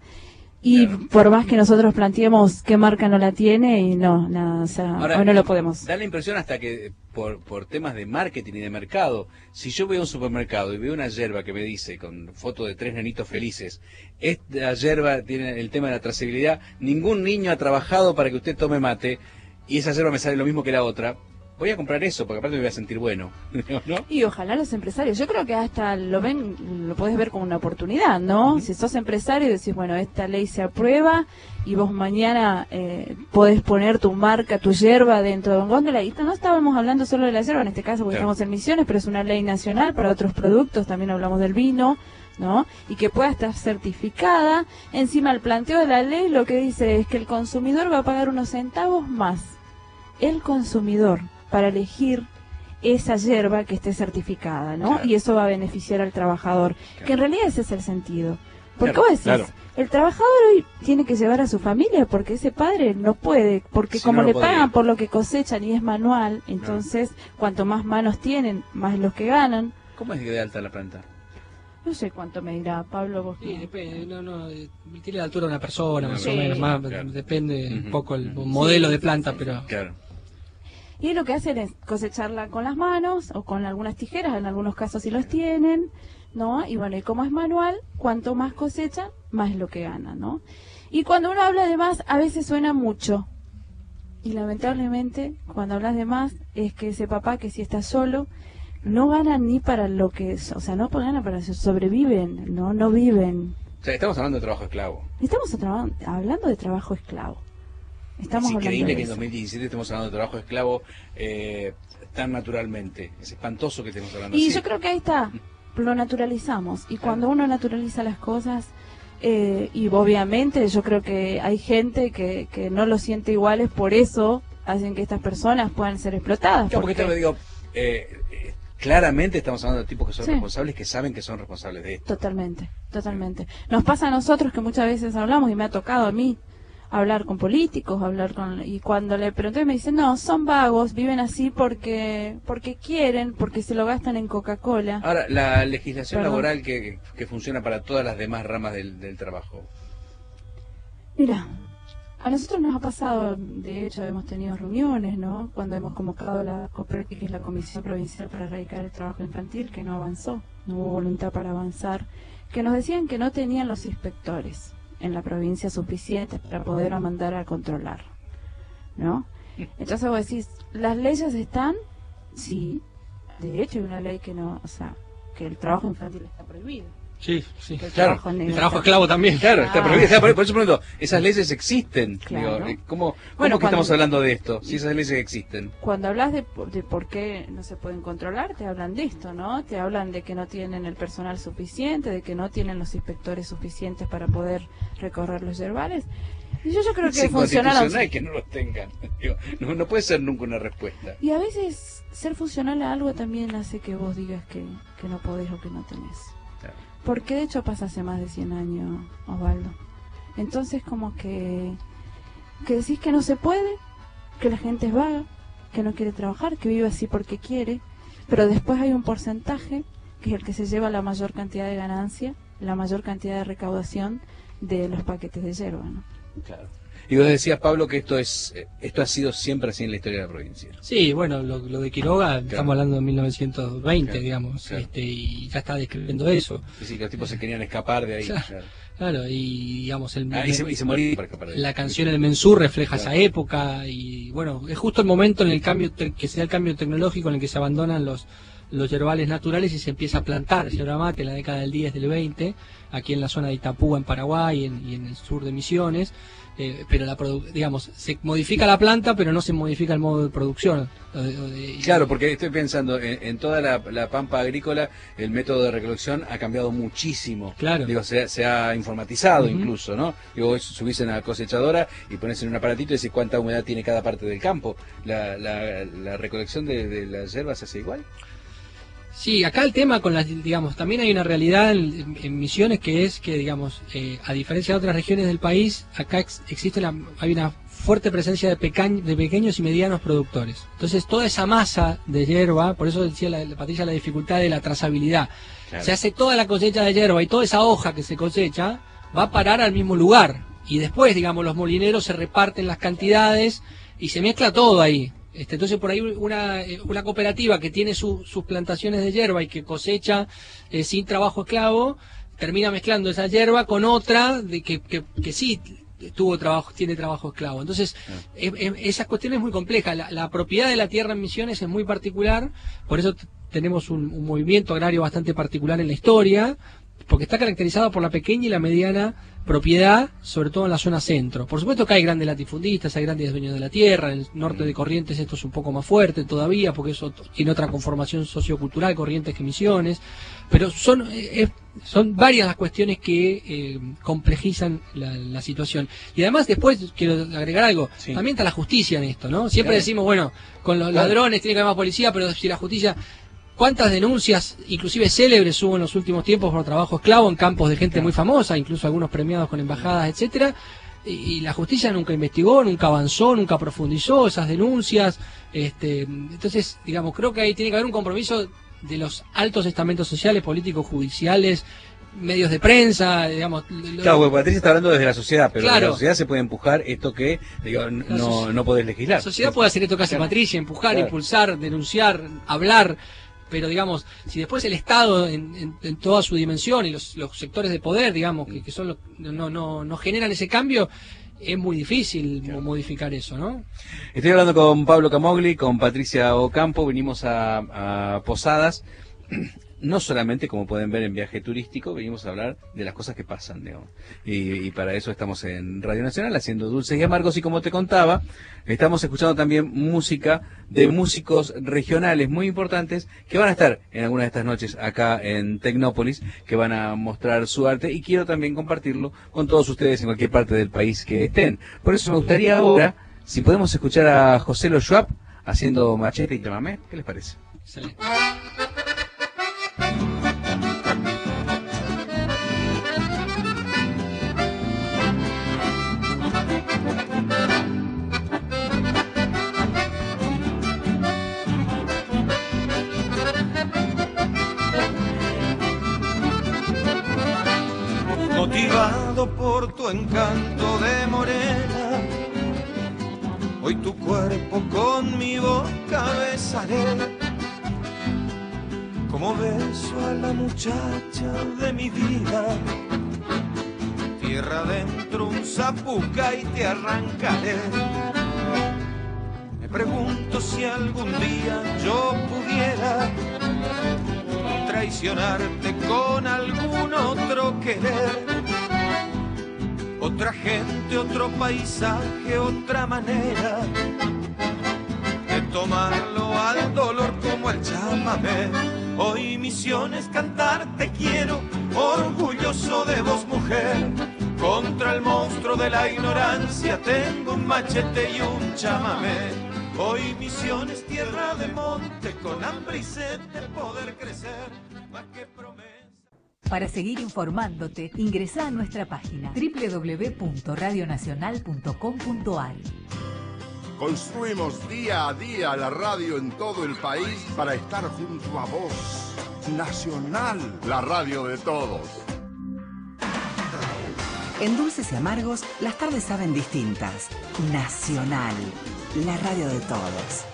Y claro, por más que nosotros planteemos qué marca no la tiene, y no, nada, o sea, ahora, hoy no lo podemos. Da la impresión hasta que por temas de marketing y de mercado, si yo voy a un supermercado y veo una yerba que me dice con foto de 3 nenitos felices, esta yerba tiene el tema de la trazabilidad, ningún niño ha trabajado para que usted tome mate, y esa yerba me sale lo mismo que la otra, voy a comprar eso, porque aparte me voy a sentir bueno, ¿no? Y ojalá los empresarios, yo creo que hasta lo podés ver como una oportunidad, ¿no? Si sos empresario y decís, bueno, esta ley se aprueba y vos mañana podés poner tu marca, tu yerba dentro de un góndola, y no estábamos hablando solo de la yerba en este caso, porque estamos en Misiones, pero es una ley nacional para otros productos, también hablamos del vino, ¿no? Y que pueda estar certificada. Encima el planteo de la ley lo que dice es que el consumidor va a pagar unos centavos más, el consumidor, para elegir esa yerba que esté certificada, ¿no? Claro. Y eso va a beneficiar al trabajador, claro, que en realidad ese es el sentido. Porque vos decís, el trabajador hoy tiene que llevar a su familia, porque ese padre no puede, porque si como no le pagan por lo que cosechan y es manual, entonces cuanto más manos tienen, más los que ganan. ¿Cómo es de alta la planta? No sé cuánto me dirá, Pablo, vos. Sí, depende, tiene la altura de una persona, más o menos, más, claro, depende un poco el modelo de planta, pero... Claro. Y lo que hacen es cosecharla con las manos o con algunas tijeras, en algunos casos sí los tienen, ¿no? Y bueno, y como es manual, cuanto más cosechan, más es lo que ganan, ¿no? Y cuando uno habla de más, a veces suena mucho. Y lamentablemente, cuando hablas de más, es que ese papá que si está solo, no gana ni para lo que es, o sea, no gana para eso, sobreviven, no viven. O sea, estamos hablando de trabajo esclavo. Estamos hablando de trabajo esclavo. Es increíble que en 2017 estemos hablando de trabajo esclavo tan naturalmente. Es espantoso que estemos hablando y así. Yo creo que ahí está, lo naturalizamos. Y cuando uno naturaliza las cosas, y obviamente yo creo que hay gente que no lo siente iguales, por eso hacen que estas personas puedan ser explotadas. Claro, porque te lo digo, claramente estamos hablando de tipos que son responsables, que saben que son responsables de esto. Totalmente. Nos pasa a nosotros que muchas veces hablamos, y me ha tocado a mí hablar con políticos, y cuando le pregunté me dicen, no, son vagos, viven así porque quieren, porque se lo gastan en Coca-Cola. Ahora, la legislación laboral que funciona para todas las demás ramas del trabajo. Mira, a nosotros nos ha pasado, de hecho hemos tenido reuniones, ¿no? Cuando hemos convocado la COPRETI, que es la Comisión Provincial para Erradicar el Trabajo Infantil, que no avanzó, no hubo voluntad para avanzar, que nos decían que no tenían los inspectores en la provincia suficientes para poder mandar a controlar, ¿no? Entonces vos decís, ¿las leyes están? Sí. de hecho hay una ley que no, o sea, que el trabajo infantil está prohibido. Sí, sí, Que el claro. trabajo El negro trabajo está- esclavo también. Claro, está prohibido. Está por eso pregunto, esas leyes existen. Claro. Digo, ¿cómo Bueno, que estamos cuando- hablando de esto? Si esas leyes existen. Cuando hablas de por qué no se pueden controlar, te hablan de esto, ¿no? Te hablan de que no tienen el personal suficiente, de que no tienen los inspectores suficientes para poder recorrer los yerbales. Y yo creo que Es funciona inconstitucional que no los tengan. Digo, no puede ser nunca una respuesta. Y a veces ser funcional a algo también hace que vos digas que no podés o que no tenés. Claro. Porque de hecho pasa hace más de 100 años, Osvaldo. Entonces como que decís que no se puede, que la gente es vaga, que no quiere trabajar, que vive así porque quiere, pero después hay un porcentaje que es el que se lleva la mayor cantidad de ganancia, la mayor cantidad de recaudación de los paquetes de yerba, ¿no? Claro. Y vos decías, Pablo, que esto ha sido siempre así en la historia de la provincia. Sí, bueno, lo de Quiroga, estamos hablando de 1920, Claro, digamos, claro. Y ya está describiendo eso. Es decir, que los tipos se querían escapar de ahí. Claro. Claro. Claro, y digamos, Y se morían para escapar de ahí. la canción El Mensur refleja Claro. esa época, y bueno, es justo el momento en el cambio que se da el cambio tecnológico en el que se abandonan los yerbales naturales y se empieza a plantar yerba mate en la década del 10 del 20, aquí en la zona de Itapúa, en Paraguay, y en el sur de Misiones. Pero digamos, se modifica la planta, pero no se modifica el modo de producción. Claro, porque estoy pensando, en toda la pampa agrícola, el método de recolección ha cambiado muchísimo. Claro. Digo, se ha informatizado Ujú. incluso, ¿no? Digo, vos subís en la cosechadora y pones en un aparatito y decís cuánta humedad tiene cada parte del campo. ¿La recolección de las hierbas se hace igual? Sí, acá el tema con las, digamos, también hay una realidad en Misiones que es que, digamos, a diferencia de otras regiones del país, acá hay una fuerte presencia de pequeños y medianos productores. Entonces, toda esa masa de hierba, por eso decía Patricia la dificultad de la trazabilidad. Claro. Se hace toda la cosecha de hierba y toda esa hoja que se cosecha va a parar al mismo lugar. Y después, digamos, los molineros se reparten las cantidades y se mezcla todo ahí. Entonces por ahí una cooperativa que tiene sus plantaciones de hierba y que cosecha sin trabajo esclavo, termina mezclando esa hierba con otra de que sí tiene trabajo esclavo. Entonces esa cuestión es muy compleja. La propiedad de la tierra en Misiones es muy particular, por eso tenemos un movimiento agrario bastante particular en la historia, porque está caracterizado por la pequeña y la mediana propiedad, sobre todo en la zona centro. Por supuesto que hay grandes latifundistas, hay grandes dueños de la tierra. En el norte de Corrientes esto es un poco más fuerte todavía, porque eso tiene otra conformación sociocultural, Corrientes, que Misiones. Pero son varias las cuestiones que complejizan la situación. Y además después quiero agregar algo, Sí. también está la justicia en esto, ¿no? Siempre Claro. decimos, bueno, con los ladrones tiene que haber más policía, pero si la justicia... ¿Cuántas denuncias, inclusive célebres, hubo en los últimos tiempos por trabajo esclavo en campos de gente muy famosa, incluso algunos premiados con embajadas, etcétera? Y la justicia nunca investigó, nunca avanzó, nunca profundizó esas denuncias. Entonces, digamos, creo que ahí tiene que haber un compromiso de los altos estamentos sociales, políticos, judiciales, medios de prensa, digamos. Claro, porque Patricia está hablando desde la sociedad, pero Claro. desde la sociedad se puede empujar esto que digo, no podés legislar. La sociedad puede hacer esto que hace Claro. Patricia, empujar, Claro. impulsar, denunciar, hablar, pero digamos, si después el Estado en toda su dimensión y los sectores de poder, digamos, que son los, no generan ese cambio, es muy difícil modificar eso, ¿no? Estoy hablando con Pablo Camogli, con Patricia Ocampo, venimos a Posadas. No solamente, como pueden ver, en viaje turístico, venimos a hablar de las cosas que pasan, digamos. Y para eso estamos en Radio Nacional, haciendo Dulces y Amargos, y como te contaba, estamos escuchando también música de músicos regionales muy importantes que van a estar en algunas de estas noches acá en Tecnópolis, que van a mostrar su arte, y quiero también compartirlo con todos ustedes en cualquier parte del país que estén. Por eso me gustaría ahora, si podemos escuchar a José Lo Schwab haciendo Machete y Chamamé, ¿qué les parece? Excelente. Motivado por tu encanto de morena, hoy tu cuerpo con mi boca besaré, como beso a la muchacha de mi vida. Tierra adentro un zapuca y te arrancaré. Me pregunto si algún día yo pudiera traicionarte con algún otro querer. Otra gente, otro paisaje, otra manera de tomarlo al dolor como el chamamé. Hoy misión es cantar te quiero, orgulloso de vos mujer. Contra el monstruo de la ignorancia tengo un machete y un chamamé. Hoy misión es tierra de monte con hambre y sed de poder crecer. Más que promesa. Para seguir informándote, ingresa a nuestra página www.radionacional.com.ar. Construimos día a día la radio en todo el país para estar junto a vos. Nacional, la radio de todos. En Dulces y Amargos, las tardes saben distintas. Nacional, la radio de todos.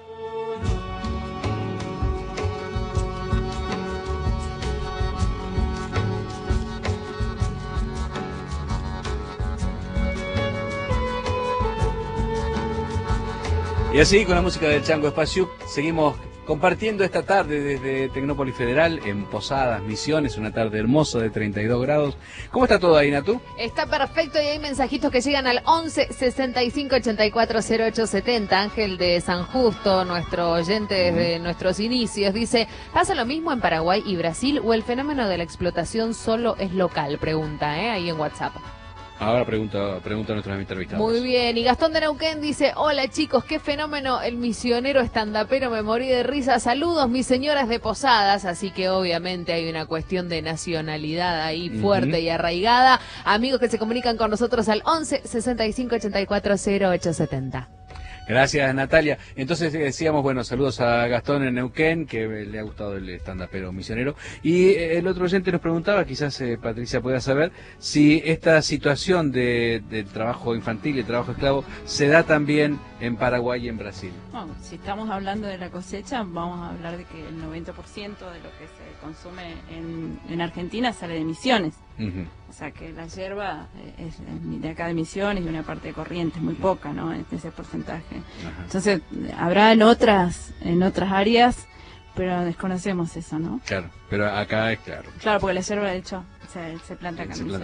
Y así, con la música del Chango Espacio, seguimos compartiendo esta tarde desde Tecnópolis Federal en Posadas, Misiones, una tarde hermosa de 32 grados. ¿Cómo está todo ahí, Natu? Está perfecto y hay mensajitos que llegan al 11 65 84 08 70. Ángel de San Justo, nuestro oyente desde nuestros inicios, dice: ¿pasa lo mismo en Paraguay y Brasil o el fenómeno de la explotación solo es local? Pregunta, ahí en WhatsApp. Ahora pregunta nuestros entrevistados. Muy bien, y Gastón de Neuquén dice: hola chicos, qué fenómeno el misionero estandapero, me morí de risa, saludos mis señoras de Posadas. Así que obviamente hay una cuestión de nacionalidad ahí fuerte y arraigada. Amigos que se comunican con nosotros al 11 65 84 08 70. Gracias, Natalia. Entonces decíamos, bueno, saludos a Gastón en Neuquén, que le ha gustado el estandapero misionero. Y el otro oyente nos preguntaba, quizás Patricia pueda saber, si esta situación de trabajo infantil y trabajo esclavo se da también en Paraguay y en Brasil. Bueno, si estamos hablando de la cosecha, vamos a hablar de que el 90% de lo que se consume en Argentina sale de Misiones. O sea que la yerba es de acá de Misiones y una parte de Corrientes, muy poca, ¿no? En ese porcentaje. Entonces, habrá en otras áreas, pero desconocemos eso, ¿no? Claro, pero acá es claro. Claro, porque la yerba, de hecho, se planta acá. No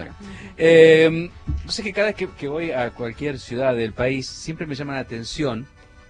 sé que cada vez que voy a cualquier ciudad del país, siempre me llama la atención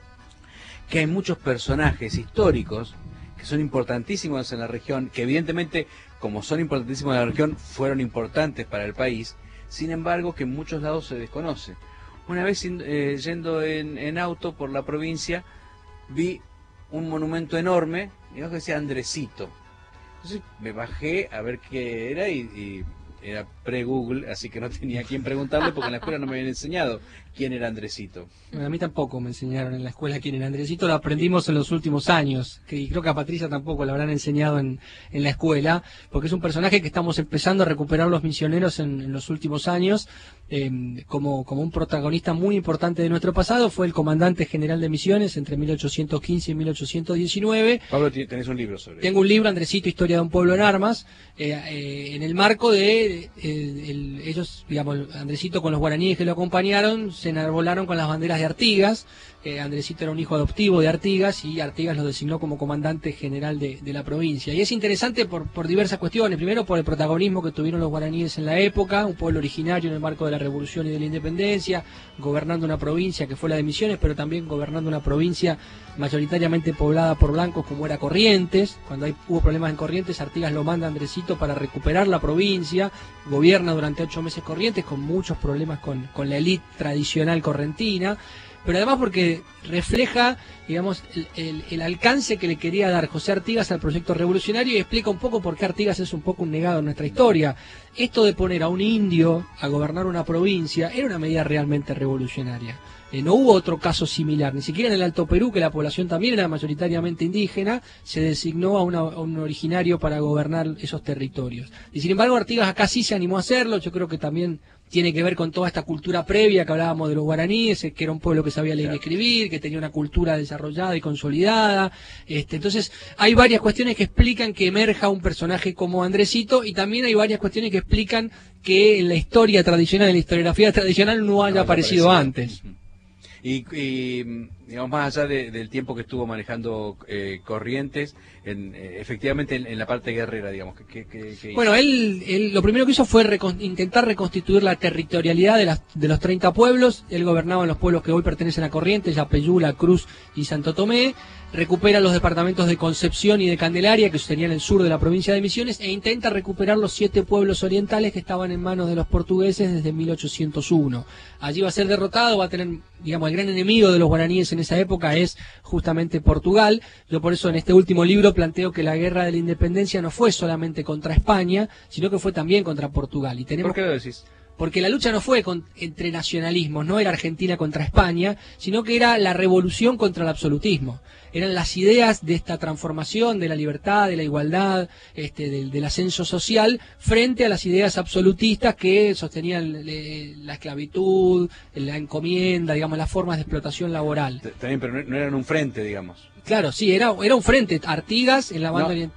que hay muchos personajes históricos que son importantísimos en la región, que evidentemente, como son importantísimos en la región, fueron importantes para el país, sin embargo que en muchos lados se desconoce. Una vez yendo en auto por la provincia, vi un monumento enorme, digamos que decía Andresito. Entonces me bajé a ver qué era y era pre-Google, así que no tenía a quién preguntarle porque en la escuela no me habían enseñado quién era Andresito. Bueno, a mí tampoco me enseñaron en la escuela quién era Andresito, lo aprendimos en los últimos años, y creo que a Patricia tampoco lo habrán enseñado en la escuela, porque es un personaje que estamos empezando a recuperar los misioneros en los últimos años, como un protagonista muy importante de nuestro pasado. Fue el comandante general de Misiones entre 1815 y 1819. Pablo, tenés un libro sobre eso. Tengo un libro, Andresito, Historia de un pueblo en armas, en el marco de ellos, digamos, Andresito con los guaraníes que lo acompañaron, se enarbolaron con las banderas de Artigas. Andresito era un hijo adoptivo de Artigas y Artigas lo designó como comandante general de la provincia. Y es interesante por diversas cuestiones. Primero, por el protagonismo que tuvieron los guaraníes en la época, un pueblo originario en el marco de la Revolución y de la Independencia, gobernando una provincia que fue la de Misiones, pero también gobernando una provincia mayoritariamente poblada por blancos como era Corrientes. Cuando hubo problemas en Corrientes, Artigas lo manda a Andresito para recuperar la provincia. Gobierna durante 8 meses Corrientes con muchos problemas con la élite tradicional correntina, pero además porque refleja, digamos, el alcance que le quería dar José Artigas al proyecto revolucionario, y explica un poco por qué Artigas es un poco un negado en nuestra historia. Esto de poner a un indio a gobernar una provincia era una medida realmente revolucionaria. No hubo otro caso similar, ni siquiera en el Alto Perú, que la población también era mayoritariamente indígena, se designó a un originario para gobernar esos territorios. Y sin embargo Artigas acá sí se animó a hacerlo. Yo creo que también tiene que ver con toda esta cultura previa que hablábamos de los guaraníes, que era un pueblo que sabía leer y escribir, que tenía una cultura desarrollada y consolidada. Entonces hay varias cuestiones que explican que emerja un personaje como Andresito, y también hay varias cuestiones que explican que en la historia tradicional, en la historiografía tradicional, no haya aparecido antes. Y digamos, más allá del tiempo que estuvo manejando Corrientes, efectivamente en la parte guerrera, digamos, ¿qué bueno, él lo primero que hizo fue intentar reconstituir la territorialidad de los 30 pueblos. Él gobernaba en los pueblos que hoy pertenecen a Corrientes, Yapeyú, La Cruz y Santo Tomé. Recupera los departamentos de Concepción y de Candelaria, que serían el sur de la provincia de Misiones, e intenta recuperar los 7 pueblos orientales que estaban en manos de los portugueses desde 1801. Allí va a ser derrotado, va a tener, digamos, el gran enemigo de los guaraníes en esa época es justamente Portugal. Yo por eso en este último libro planteo que la guerra de la independencia no fue solamente contra España, sino que fue también contra Portugal. Y tenemos... ¿Por qué lo decís? Porque la lucha no fue entre nacionalismos, no era Argentina contra España, sino que era la revolución contra el absolutismo. Eran las ideas de esta transformación, de la libertad, de la igualdad, del ascenso social, frente a las ideas absolutistas que sostenían la esclavitud, la encomienda, digamos, las formas de explotación laboral. También, pero no eran un frente, digamos. Claro, sí, era un frente. Artigas en la banda oriental.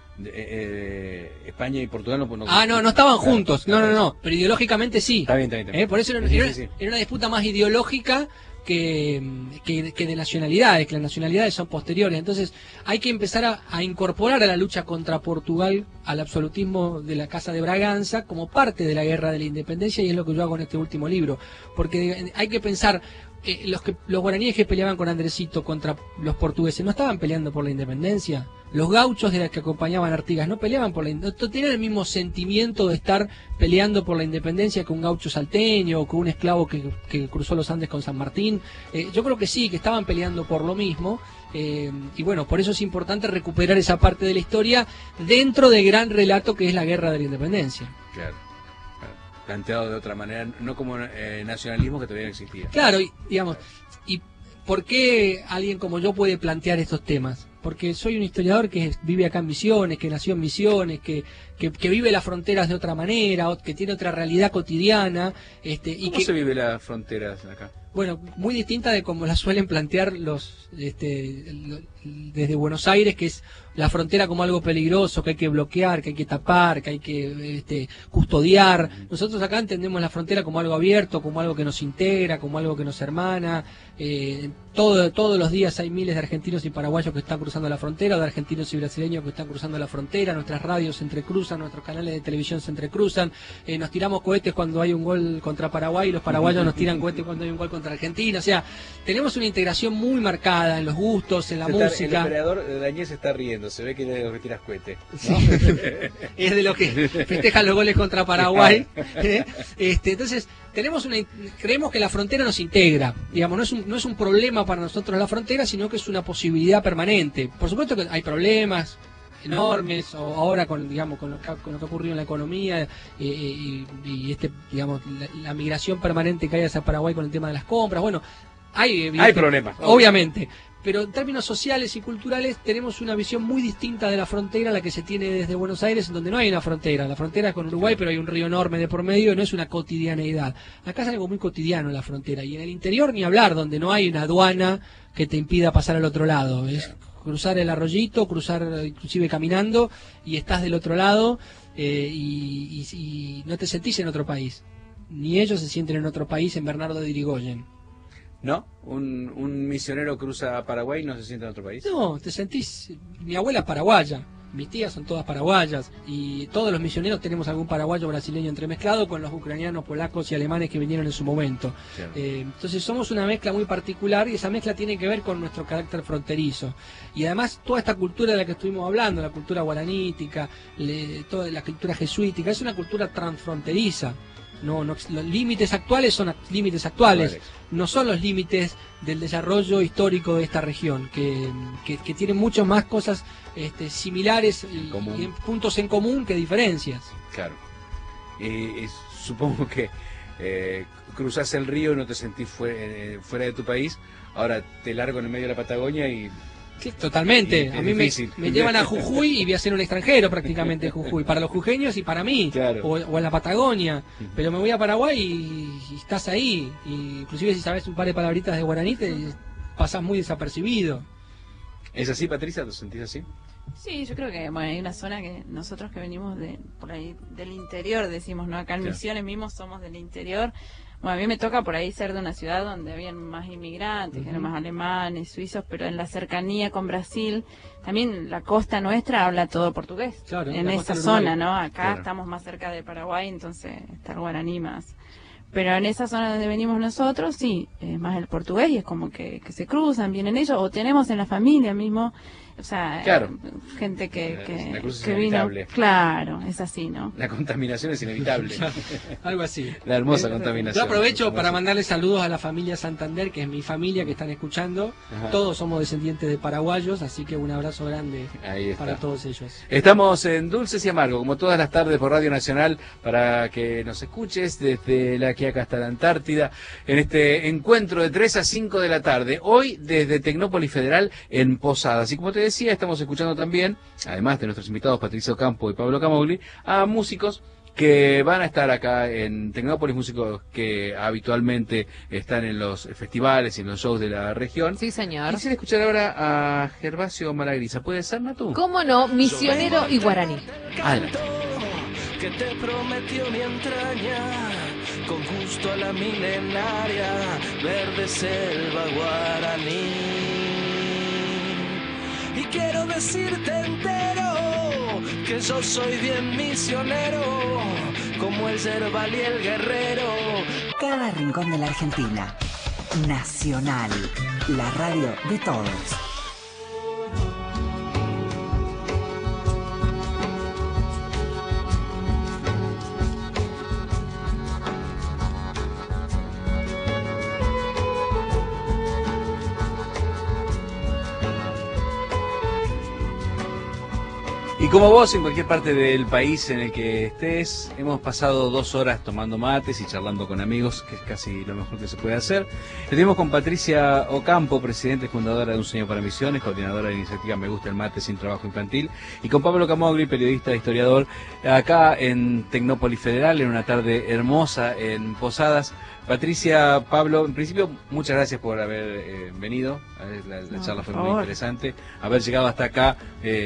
España y Portugal no no estaban juntos, no, pero ideológicamente sí. Está bien. Por eso era una disputa más ideológica que de nacionalidades, que las nacionalidades son posteriores. Entonces hay que empezar a incorporar a la lucha contra Portugal al absolutismo de la Casa de Braganza como parte de la guerra de la independencia, y es lo que yo hago en este último libro, porque hay que pensar, los guaraníes que peleaban con Andresito contra los portugueses no estaban peleando por la independencia. Los gauchos de los que acompañaban a Artigas no peleaban por la independencia, no tenían el mismo sentimiento de estar peleando por la independencia que un gaucho salteño o que un esclavo que cruzó los Andes con San Martín. Yo creo que sí, que estaban peleando por lo mismo. Y bueno, por eso es importante recuperar esa parte de la historia dentro del gran relato que es la guerra de la independencia. Claro. Planteado de otra manera, no como nacionalismo que todavía no existía. Claro, ¿y por qué alguien como yo puede plantear estos temas? Porque soy un historiador que vive acá en Misiones, que nació en Misiones, que vive las fronteras de otra manera, que tiene otra realidad cotidiana. ¿Cómo se vive las fronteras acá? Bueno, muy distinta de como las suelen plantear desde Buenos Aires, que es la frontera como algo peligroso, que hay que bloquear, que hay que tapar, que hay que custodiar. Nosotros acá entendemos la frontera como algo abierto, como algo que nos integra, como algo que nos hermana. Todos los días hay miles de argentinos y paraguayos que están cruzando la frontera, de argentinos y brasileños que están cruzando la frontera. Nuestras radios se entrecruzan, nuestros canales de televisión se entrecruzan. Nos tiramos cohetes cuando hay un gol contra Paraguay, y los paraguayos nos tiran cohetes cuando hay un gol contra Argentina. O sea, tenemos una integración muy marcada en los gustos, en la música. El operador Daniel se está riendo, se ve que es de los que tiras cohetes, ¿no? Es de los que festejan los goles contra Paraguay. Entonces, creemos que la frontera nos integra. Digamos, no es un problema para nosotros la frontera, sino que es una posibilidad permanente. Por supuesto que hay problemas enormes, o ahora con lo que ocurrió en la economía y la migración permanente que hay hacia Paraguay con el tema de las compras. Bueno, hay problemas, obviamente. Pero en términos sociales y culturales tenemos una visión muy distinta de la frontera a la que se tiene desde Buenos Aires, en donde no hay una frontera. La frontera es con Uruguay, pero hay un río enorme de por medio y no es una cotidianeidad. Acá es algo muy cotidiano en la frontera. Y en el interior ni hablar, donde no hay una aduana que te impida pasar al otro lado. Es cruzar el arroyito, cruzar inclusive caminando, y estás del otro lado y no te sentís en otro país. Ni ellos se sienten en otro país, en Bernardo de Irigoyen. ¿No? Un misionero cruza a Paraguay y no se siente en otro país. No, te sentís... Mi abuela es paraguaya, mis tías son todas paraguayas, y todos los misioneros tenemos algún paraguayo brasileño entremezclado con los ucranianos, polacos y alemanes que vinieron en su momento. Entonces somos una mezcla muy particular, y esa mezcla tiene que ver con nuestro carácter fronterizo. Y además toda esta cultura de la que estuvimos hablando, la cultura guaranítica, toda la cultura jesuítica, es una cultura transfronteriza. Los límites actuales son límites actuales, no son los límites del desarrollo histórico de esta región, que tiene muchas más cosas similares y puntos en común que diferencias. Claro. Supongo que cruzás el río y no te sentís fuera de tu país. Ahora te largo en el medio de la Patagonia y... Sí, totalmente. A mí me llevan a Jujuy y voy a ser un extranjero prácticamente en Jujuy, para los jujeños y para mí, claro. o en la Patagonia. Pero me voy a Paraguay y estás ahí. Y inclusive si sabes un par de palabritas de guaraní, te pasás muy desapercibido. ¿Es así, Patricia? ¿Te sentís así? Sí, yo creo que bueno, hay una zona que nosotros que venimos por ahí del interior, decimos, ¿no? Acá en Misiones mismos somos del interior. Bueno, a mí me toca por ahí ser de una ciudad donde habían más inmigrantes, que eran más alemanes, suizos, pero en la cercanía con Brasil, también la costa nuestra habla todo portugués. Claro, en esa zona, ¿no? Acá estamos más cerca de Paraguay, entonces está el guaraní más. Pero en esa zona donde venimos nosotros, sí, es más el portugués y es como que se cruzan, vienen ellos, o tenemos en la familia mismo, o sea, gente que vino. Claro, es así, ¿no? La contaminación es inevitable. Algo así. La hermosa contaminación. Yo aprovecho para mandarle saludos a la familia Santander, que es mi familia, que están escuchando. Ajá. Todos somos descendientes de paraguayos, así que un abrazo grande para todos ellos. Estamos en Dulces y Amargos, como todas las tardes por Radio Nacional, para que nos escuches desde la Quiaca hasta la Antártida, en este encuentro de 3 a 5 de la tarde. Hoy desde Tecnópolis Federal en Posadas. Y como te decía, estamos escuchando también, además de nuestros invitados Patricia Ocampo y Pablo Camogli, a músicos que van a estar acá en Tecnópolis, músicos que habitualmente están en los festivales y en los shows de la región. Sí, señor. Quisiera escuchar ahora a Gervasio Malagrisa. ¿Puede ser, Natu? ¿Cómo no? Misionero y guaraní. Adelante. Que te prometió mi entraña, con gusto a la milenaria, verde selva guaraní. Y quiero decirte entero que yo soy bien misionero, como el yerbal y el guerrero. Cada rincón de la Argentina. Nacional, la radio de todos. Y como vos, en cualquier parte del país en el que estés, hemos pasado 2 horas tomando mates y charlando con amigos, que es casi lo mejor que se puede hacer. Estuvimos con Patricia Ocampo, presidenta y fundadora de Un Sueño para Misiones, coordinadora de la iniciativa Me Gusta el Mate Sin Trabajo Infantil, y con Pablo Camogli, periodista e historiador, acá en Tecnópolis Federal, en una tarde hermosa en Posadas. Patricia, Pablo, en principio, muchas gracias por haber venido. La charla fue muy interesante. Haber llegado hasta acá,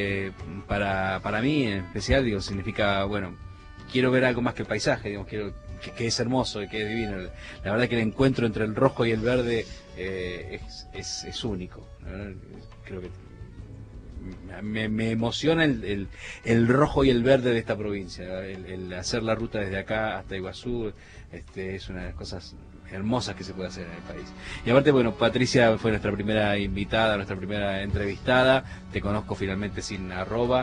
para mí en especial, digo, significa, bueno, quiero ver algo más que el paisaje, digamos, quiero que es hermoso y que es divino. La verdad que el encuentro entre el rojo y el verde es único, ¿no? Creo que me emociona el rojo y el verde de esta provincia, el hacer la ruta desde acá hasta Iguazú. Es una de las cosas hermosas que se puede hacer en el país. Y aparte, bueno, Patricia fue nuestra primera invitada, nuestra primera entrevistada. Te conozco finalmente sin arroba.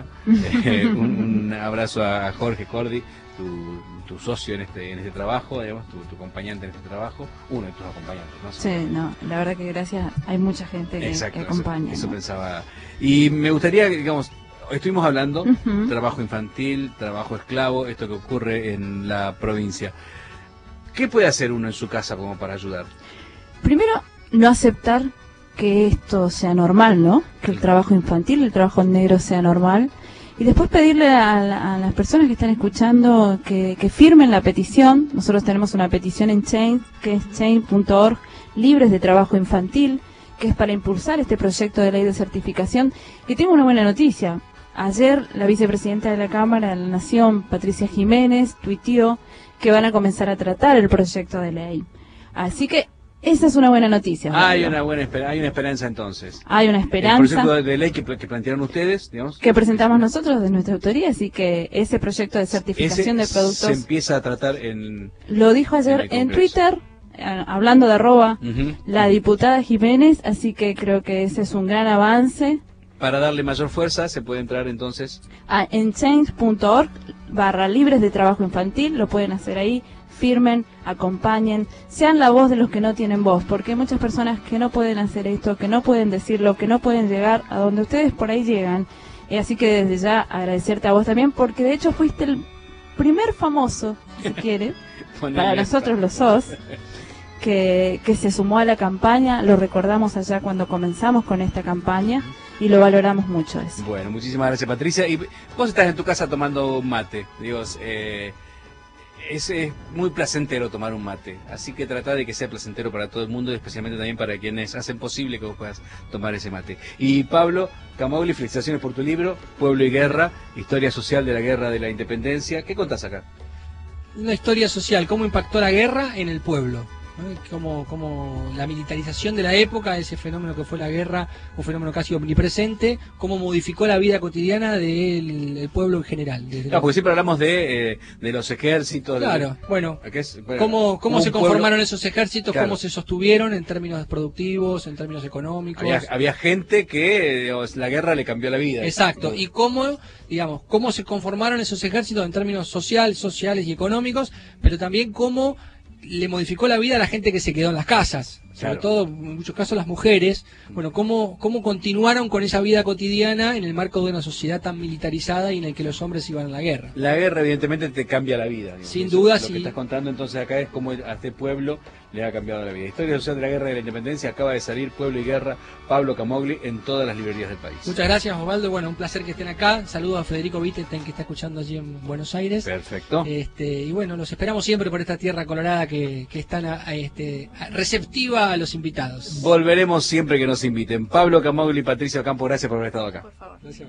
Un abrazo a Jorge Cordi, tu socio en este trabajo, digamos, tu acompañante en este trabajo, uno de tus acompañantes, ¿no? Sí, no, la verdad que gracias, hay mucha gente que acompaña. Eso ¿no? Pensaba. Y me gustaría, digamos, estuvimos hablando, trabajo infantil, trabajo esclavo, esto que ocurre en la provincia. ¿Qué puede hacer uno en su casa como para ayudar? Primero, no aceptar que esto sea normal, ¿no? Que el trabajo infantil, el trabajo en negro sea normal. Y después pedirle a las personas que están escuchando que firmen la petición. Nosotros tenemos una petición en Change, que es change.org, libres de trabajo infantil, que es para impulsar este proyecto de ley de certificación. Y tengo una buena noticia. Ayer la vicepresidenta de la Cámara de la Nación, Patricia Jiménez, tuiteó que van a comenzar a tratar el proyecto de ley. Así que esa es una buena noticia. Hay una esperanza entonces. Hay una esperanza. El proyecto de ley que plantearon ustedes, digamos. Que presentamos nosotros de nuestra autoría, así que ese proyecto de certificación de productos... se empieza a tratar en... Lo dijo ayer en Twitter, hablando de arroba, la diputada Jiménez, así que creo que ese es un gran avance. Para darle mayor fuerza, se puede entrar entonces... en change.org/libres de trabajo infantil, lo pueden hacer ahí, firmen, acompañen, sean la voz de los que no tienen voz, porque hay muchas personas que no pueden hacer esto, que no pueden decirlo, que no pueden llegar a donde ustedes por ahí llegan. Así que desde ya agradecerte a vos también, porque de hecho fuiste el primer famoso, si quiere, para nosotros lo sos, que se sumó a la campaña. Lo recordamos allá cuando comenzamos con esta campaña y lo valoramos mucho eso. Bueno, muchísimas gracias, Patricia. Y vos estás en tu casa tomando mate, digo, es muy placentero tomar un mate, así que trata de que sea placentero para todo el mundo, y especialmente también para quienes hacen posible que vos puedas tomar ese mate. Y Pablo Camogli, felicitaciones por tu libro, Pueblo y Guerra, historia social de la guerra de la independencia. ¿Qué contás acá? Una historia social, cómo impactó la guerra en el pueblo, ¿no? Como la militarización de la época, ese fenómeno que fue la guerra, un fenómeno casi omnipresente, cómo modificó la vida cotidiana del pueblo en general. Claro, porque siempre hablamos de los ejércitos. Claro, bueno, cómo se conformaron esos ejércitos, claro, cómo se sostuvieron en términos productivos, en términos económicos. Había gente que, digamos, la guerra le cambió la vida. Exacto, y cómo se conformaron esos ejércitos en términos sociales y económicos, pero también cómo le modificó la vida a la gente que se quedó en las casas, sobre todo en muchos casos las mujeres. Bueno, cómo continuaron con esa vida cotidiana en el marco de una sociedad tan militarizada y en el que los hombres iban a la guerra. La guerra evidentemente te cambia la vida, digamos. Sin duda, sí. Lo que estás contando entonces acá es cómo a este pueblo le ha cambiado la vida. Historia social de la guerra de la independencia, acaba de salir, Pueblo y Guerra, Pablo Camogli, en todas las librerías del país. Muchas gracias, Osvaldo. Bueno, un placer que estén acá. Saludos a Federico Wittenstein, que está escuchando allí en Buenos Aires. Perfecto. Y bueno, los esperamos siempre por esta tierra colorada que es tan receptiva a los invitados. Volveremos siempre que nos inviten. Pablo Camogli y Patricio Campo, gracias por haber estado acá. Por favor. Gracias.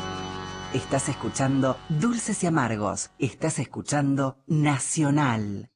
Estás escuchando Dulces y Amargos. Estás escuchando Nacional.